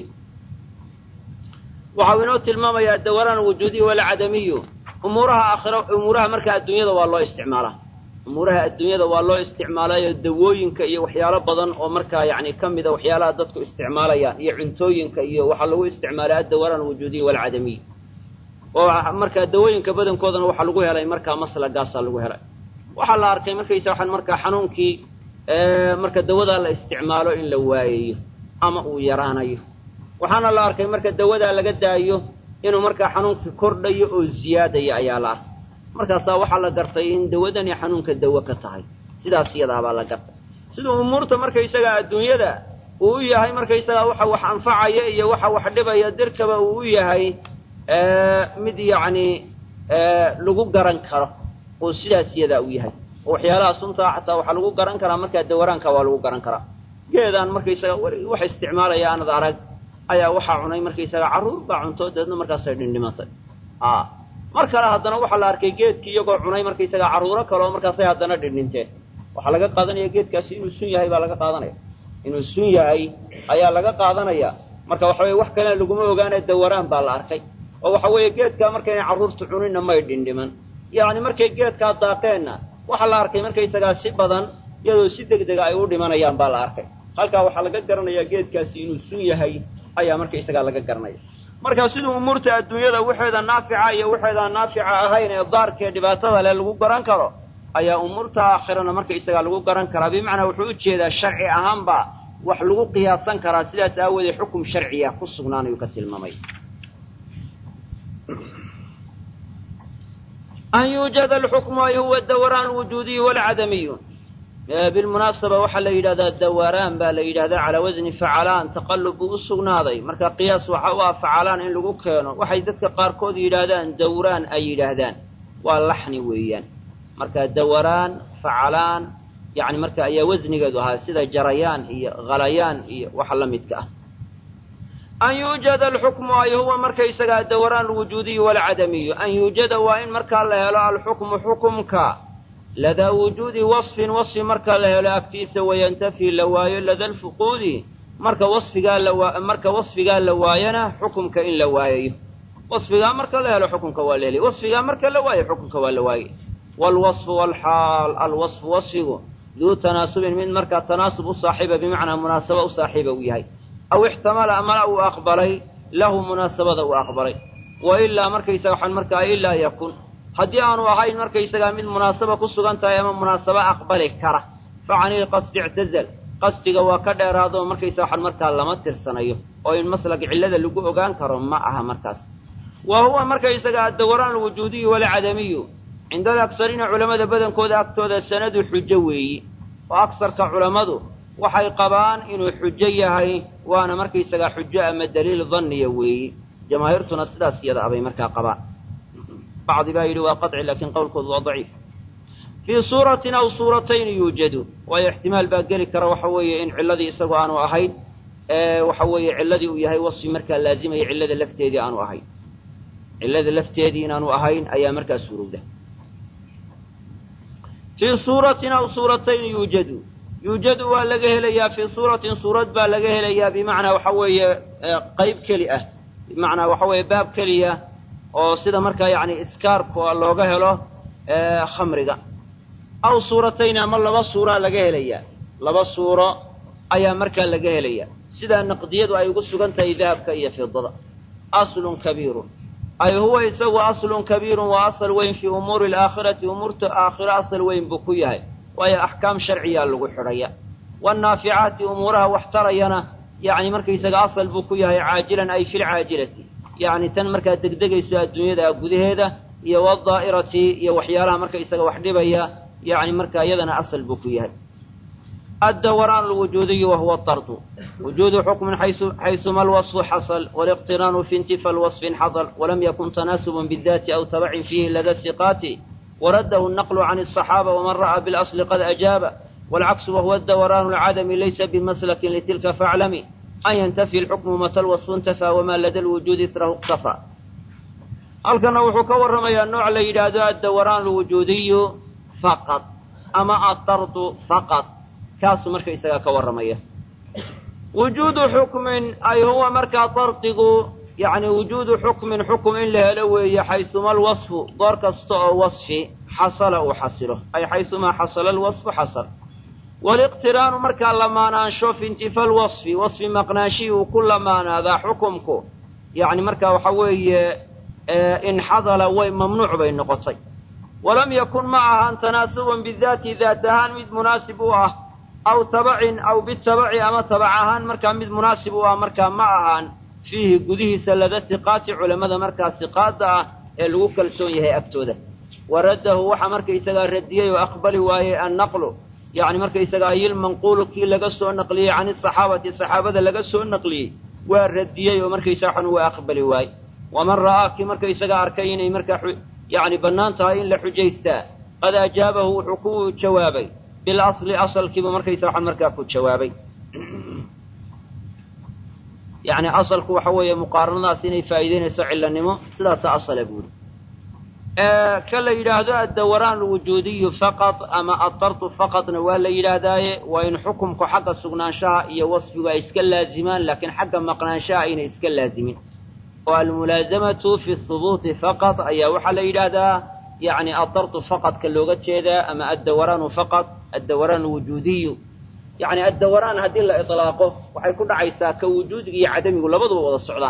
waxau inoo tilmaamayaa dawraan wujuudiy walcadamiyu umuuraha markaa adduunyada waa loo isticmaalaa umuuraha adduunyada waa loo isticmaalayo dawooyinka iyo waxyaalo badan oo markaa yani ka mida waxyaalaha dadku isticmaalayaan iyo cuntooyinka iyo waxaa lagu isticmaalaa adawraan wujuudiy walcadamiy oo markaa dawooyinka badankoodana waxaa lagu helay markaa maslagaasaa lagu helay waxaa la arkay markaysa waxaan markaa xanuunkii marka dawadaa la isticmaalo in la waayayo ama uu yaraanayo waxaana la arkay marka dawadaa laga daayo inuu markaa xanuunkii kordhayo oo ziyaadayo ayaa la arkay markaasaa waxaa la gartay in dawadani xanuunka dawo ka tahay sidaas iyadaabaa la gartay siduu umuurta markaysaga adduunyada uu u yahay markaysagaa waxa wax anfacaya iyo waxa wax dhibaya dirkaba uu u yahay mid yacni lagu garan karo oo sidaas iyadaa u yahay oo waxyaalaha suntaa xataa waxaa lagu garan karaa markaa dawaraanka waa lagu garan karaa geedaan markaysaga wax isticmaalaya aanad arag ayaa waxaa cunay markaysaga carruur baa cunto deedna markaasay dhindhimatay mar kale haddana waxaa la arkay geedkii iyagoo cunay markaysaga carruuro kale oo markaasay haddana dhindhinteen waxaa laga qaadanaya geedkaasi inuu sun yahay baa laga qaadanaya inuu sun yahay ayaa laga qaadanaya marka waxa weye wax kalena laguma ogaane dawaraan baa la arkay oo waxa weeye geedkaa markaynay carruurtu cuninna may dhindhiman yacni markay geedkaa daaqeenna waxaa la arkay markaysagaa si badan iyadoo si degdega ay u dhimanayaan baa la arkay halkaa waxaa laga garanayaa geedkaasi inuu sun yahay ayaa markaysagaa laga garanaya markaa siduu umuurta adduunyada waxeeda naafica iyo waxeedaan naafica ahayn ee daarkee dhibaatada leh lagu garan karo ayaa umuurta aakhirana markaysagaa lagu garan karaa bimacnaa wuxuu ujeedaa sharci ahaanba wax lagu qiyaasan karaa sidaas aawoodee xukum sharciya ku sugnaanayuu ka tilmaamay an yuujada alxukmu ay huwa dawraan alwujuudiyu walcadamiyu bilmunaasaba waxaa la yidhahdaa dawaraan baa la yidhahdaa calaa wasni facalaan taqallub buu u sugnaaday marka qiyaas waxa u ah facalaan in lagu keeno waxay dadka qaarkood yidhaahdaan dawraan ay yidhaahdaan waa laxni weeyaan marka dawaraan facalaan yani marka ayaa wasnigeedu ahaa sida jarayaan iyo halayaan iyo waxa la midka ah an yuujada alxukmu ay huwa markaysagaa dawraan alwujuudiyu walcadamiyu an yuujada waa in markaa la helo alxukmu xukumka ladaa wujuudi wasfin wasfi marka la helo agtiisa wayantafi la waayo lada alfuquudi marka wasfigaa la waayana xukumka in la waayayo wasfigaa marka la helo xukumka waa la helay wasfigaa marka la waayo xukumka waa la waayay waalwasfu waalxaal alwasfu wasfigu duu tanaasubin mid markaa tanaasub u saaxiiba bimacnaa munaasaba u saaxiiba uu yahay aw ixtamala amala uu aqbalay lahu munaasabada uu aqbalay wa ilaa markaysaga waxaan markaa ilaa yakun haddii aanu ahayn markaysagaa mid munaasaba ku sugan tahay ama munaasaba aqbali kara fa cani lqasdi ictazal qasdiga waa ka dheeraado markaysaga waxaan markaa lama tirsanayo oo in maslag cillada lagu ogaan karo ma aha markaas wa huwa markaysaga addawraan alwujuudiyu walcadamiyu cinda alaksariina culammada badankooda agtooda sanadu xujo weeyi oo aksarka culammadu waxay qabaan inuu xujo yahay waana markaysagaa xujo ama daliil danniya weeyi jamaahiirtuna sidaas iyada abay markaa qabaan bacdi baa yidhi waa qaطci laakiin qowlkoodu waa daciif fii suuratin aw suuratayn yuujadu waayo ixtimaal baa geli kara waxa weeye in cilladii isagu aanu ahayn waxa weeye cilladii uu yahay wasfi markaa laazimaya cillada lafteedii aanu ahayn cillada lafteedii inaanu ahayn ayaa markaa suurowda fii suuratin aw suuratayn yuujadu waa laga helayaa fii suuratin suurad baa laga helayaa bimacnaa waxa weeye qayb keli ah bimacnaa waxa weeye baab keliya oo sida markaa yacni iskaarku looga helo khamriga aw suuratayn ama laba suuraa laga helayaa laba suuro ayaa markaa laga helayaa sidaa naqdiyadu ay ugu sugan tahay dahabka iyo fidada aslun kabiirun ay huwa isagu aslun kabiirun waa asal weyn fii umuuri alaakhirati umuurta aakhiro asal weyn buu ku yahay waayo axkaam sharciyaa lagu xidhaya waannaaficaati umuuraha wax tarayana yacni markaysaga asal buu ku yahay caajilan ay fi lcaajilati yacni tan markaa degdegayso adduunyada gudaheeda iyo wadaa'irati iyo waxyaalaha marka isaga wax dhibaya yacni markaa iyadana asal buu ku yahay الدوران الوجودي وهو الطرد، وجود حكم حيثما الوصف حصل، والاقتران في انتفى الوصف حصل، ولم يكن تناسب بالذات أو تبع فيه لدى الثقات، ورده النقل عن الصحابة ومن رأى بالأصل قد أجاب، والعكس وهو الدوران العدم ليس بمسلك لتلك فاعلم أن ينتفي الحكم متى الوصف انتفى وما لدى الوجود إثره اقتفى. halkana wuxuu ka warramayaa nooc la yidhaahdo addawraan alwujuudiyu faqad ama atardu faqad, kaasuu marka isagaa ka warramaya. wujuudu xukmin ay huwa markaa dardigu yani wujuudu xukmin xukum in la helo weeye xayuma alwasfu goor kasta oo wasfi xasala uu xasilo, ay xayumaa xasala alwasfu xasal. waliqtiraanu markaa lamaanaansho fi intifa alwasfi wasfi maqnaashihii uu ku lamaanaadaa xukumku yani markaa waxa weeye inxadala way mamnuuc bay noqotay. walam yakun ma ahaan tanaasuban bidaati daat ahaan mid munaasib u ah, aw tabacin aw bitabaci ama tabac ahaan markaa mid munaasib u ah markaa ma ahaan fiihi gudihiisa lada hiqaati culamada markaa hiqaada ah ee lagu kalsoon yahay agtooda. waraddahu waxa markaysagaa radiyey oo aqbali waayey annaqlu yani markaysagaa ayilmanquulu kii laga soo naqliyey can asaxaabati saxaabada laga soo naqliyey waa radiyey oo markaysaa xun waa aqbali waayey. waman ra'aa kii markaysagaa arkay inay markaa yani bannaan tahay in la xujaystaa qad ajaabahu wuxuu ku jawaabay bilasli asalkiiba markaysaa xun markaa ku jawaabay. yani asalku waxa weeye muqaaranadaas inay faa'iideynayso cilanimo, sidaasa asala buuri. ka la yidhaahdo addawraan alwujuudiyu faqad ama adardu faqadna waa la yidhaahdaaye waa in xukumku xagga sugnaanshaha iyo wasfigu ay iska laazimaan, laakiin xagga maqnaanshaha aynay iska laazimin. oo almulaazamatu fi hubuuti faqad ayaa waxaa la yidhaahdaa yani adardu faqadka looga jeedaa, ama addawraanu faqad addawraan alwujuudiyu. yani addawraan haddii la ilaaqo waxay ku dhacaysaa ka wujuudiga iyo cadamigu labaduba wada socdaan.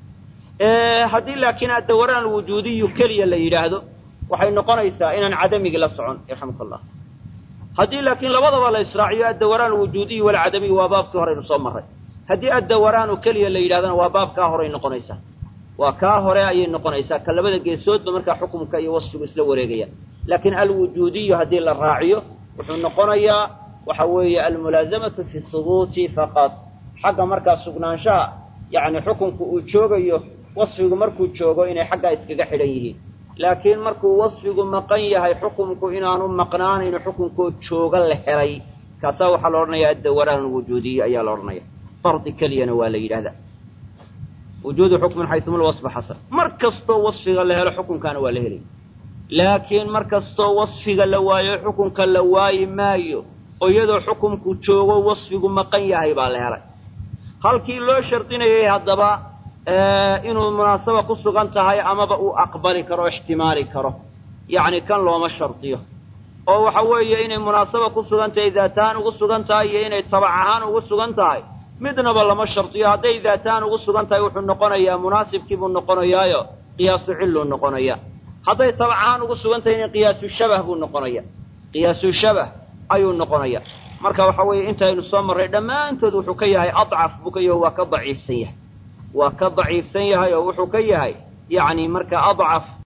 haddii laakiin addawraan alwujuudiyu keliya la yidhaahdo waxay noqonaysaa inaan cadamigi la socon yarxamuka allah. haddii laakiin labadaba la israaciyo addawraan alwujuudiyu walcadamiyu waa baabkii horeynu soo marray. haddii addawraanu keliya la yidhahdana waa baabkaa horey noqonaysaa, waa kaa hore ayay noqonaysaa, ka labada geesoodba markaa xukumka iyo wasfigu isla wareegaya. laakiin alwujuudiyu haddii la raaciyo wuxuu noqonayaa waxa weeye almulaazamatu fi hubuuti faqad, xagga markaa sugnaanshaha yani xukumku uu joogayo wasfigu markuu joogo inay xaggaa iskaga xidhan yihiin. laakiin markuu wasfigu maqan yahay xukumku inaanu maqnaanayno xukunkoo jooga la helay, kaasaa waxaa la odhanayaa addawraan alwujuudiyu ayaa la odhanaya. fardi keliyana waa la yidhahdaa. wujuudu xukmin xayuma alwasfa xasal, mar kastoo wasfiga la helo xukunkaana waa la helay. laakiin mar kastoo wasfiga la waayo xukunka la waayi maayo, oo iyadoo xukumku joogo wasfigu maqan yahay baa la helay. halkii loo shardinayay haddaba inuu munaasaba ku sugan tahay amaba uu aqbali karo o ixtimaali karo, yacni kan looma shardiyo. oo waxa weeye inay munaasaba ku sugan tahay daat ahaan ugu sugan tahay iyo inay tabac ahaan ugu sugan tahay midnaba lama shardiyo. hadday daat ahaan ugu sugan tahay wuxuu noqonayaa munaasibkii buu noqonayaayo qiyaasu cilluu noqonayaa. hadday tabac ahaan ugu sugan tahay in qiyaasu shabah buu noqonaya, qiyaasu shabah ayuu noqonaya. marka waxa weeye intaynu soo marray dhammaantood wuxuu ka yahay adcaf buu ka yahay, waa ka daciifsan yahay, waa ka daciifsan yahay oo wuxuu ka yahay yani marka adcaf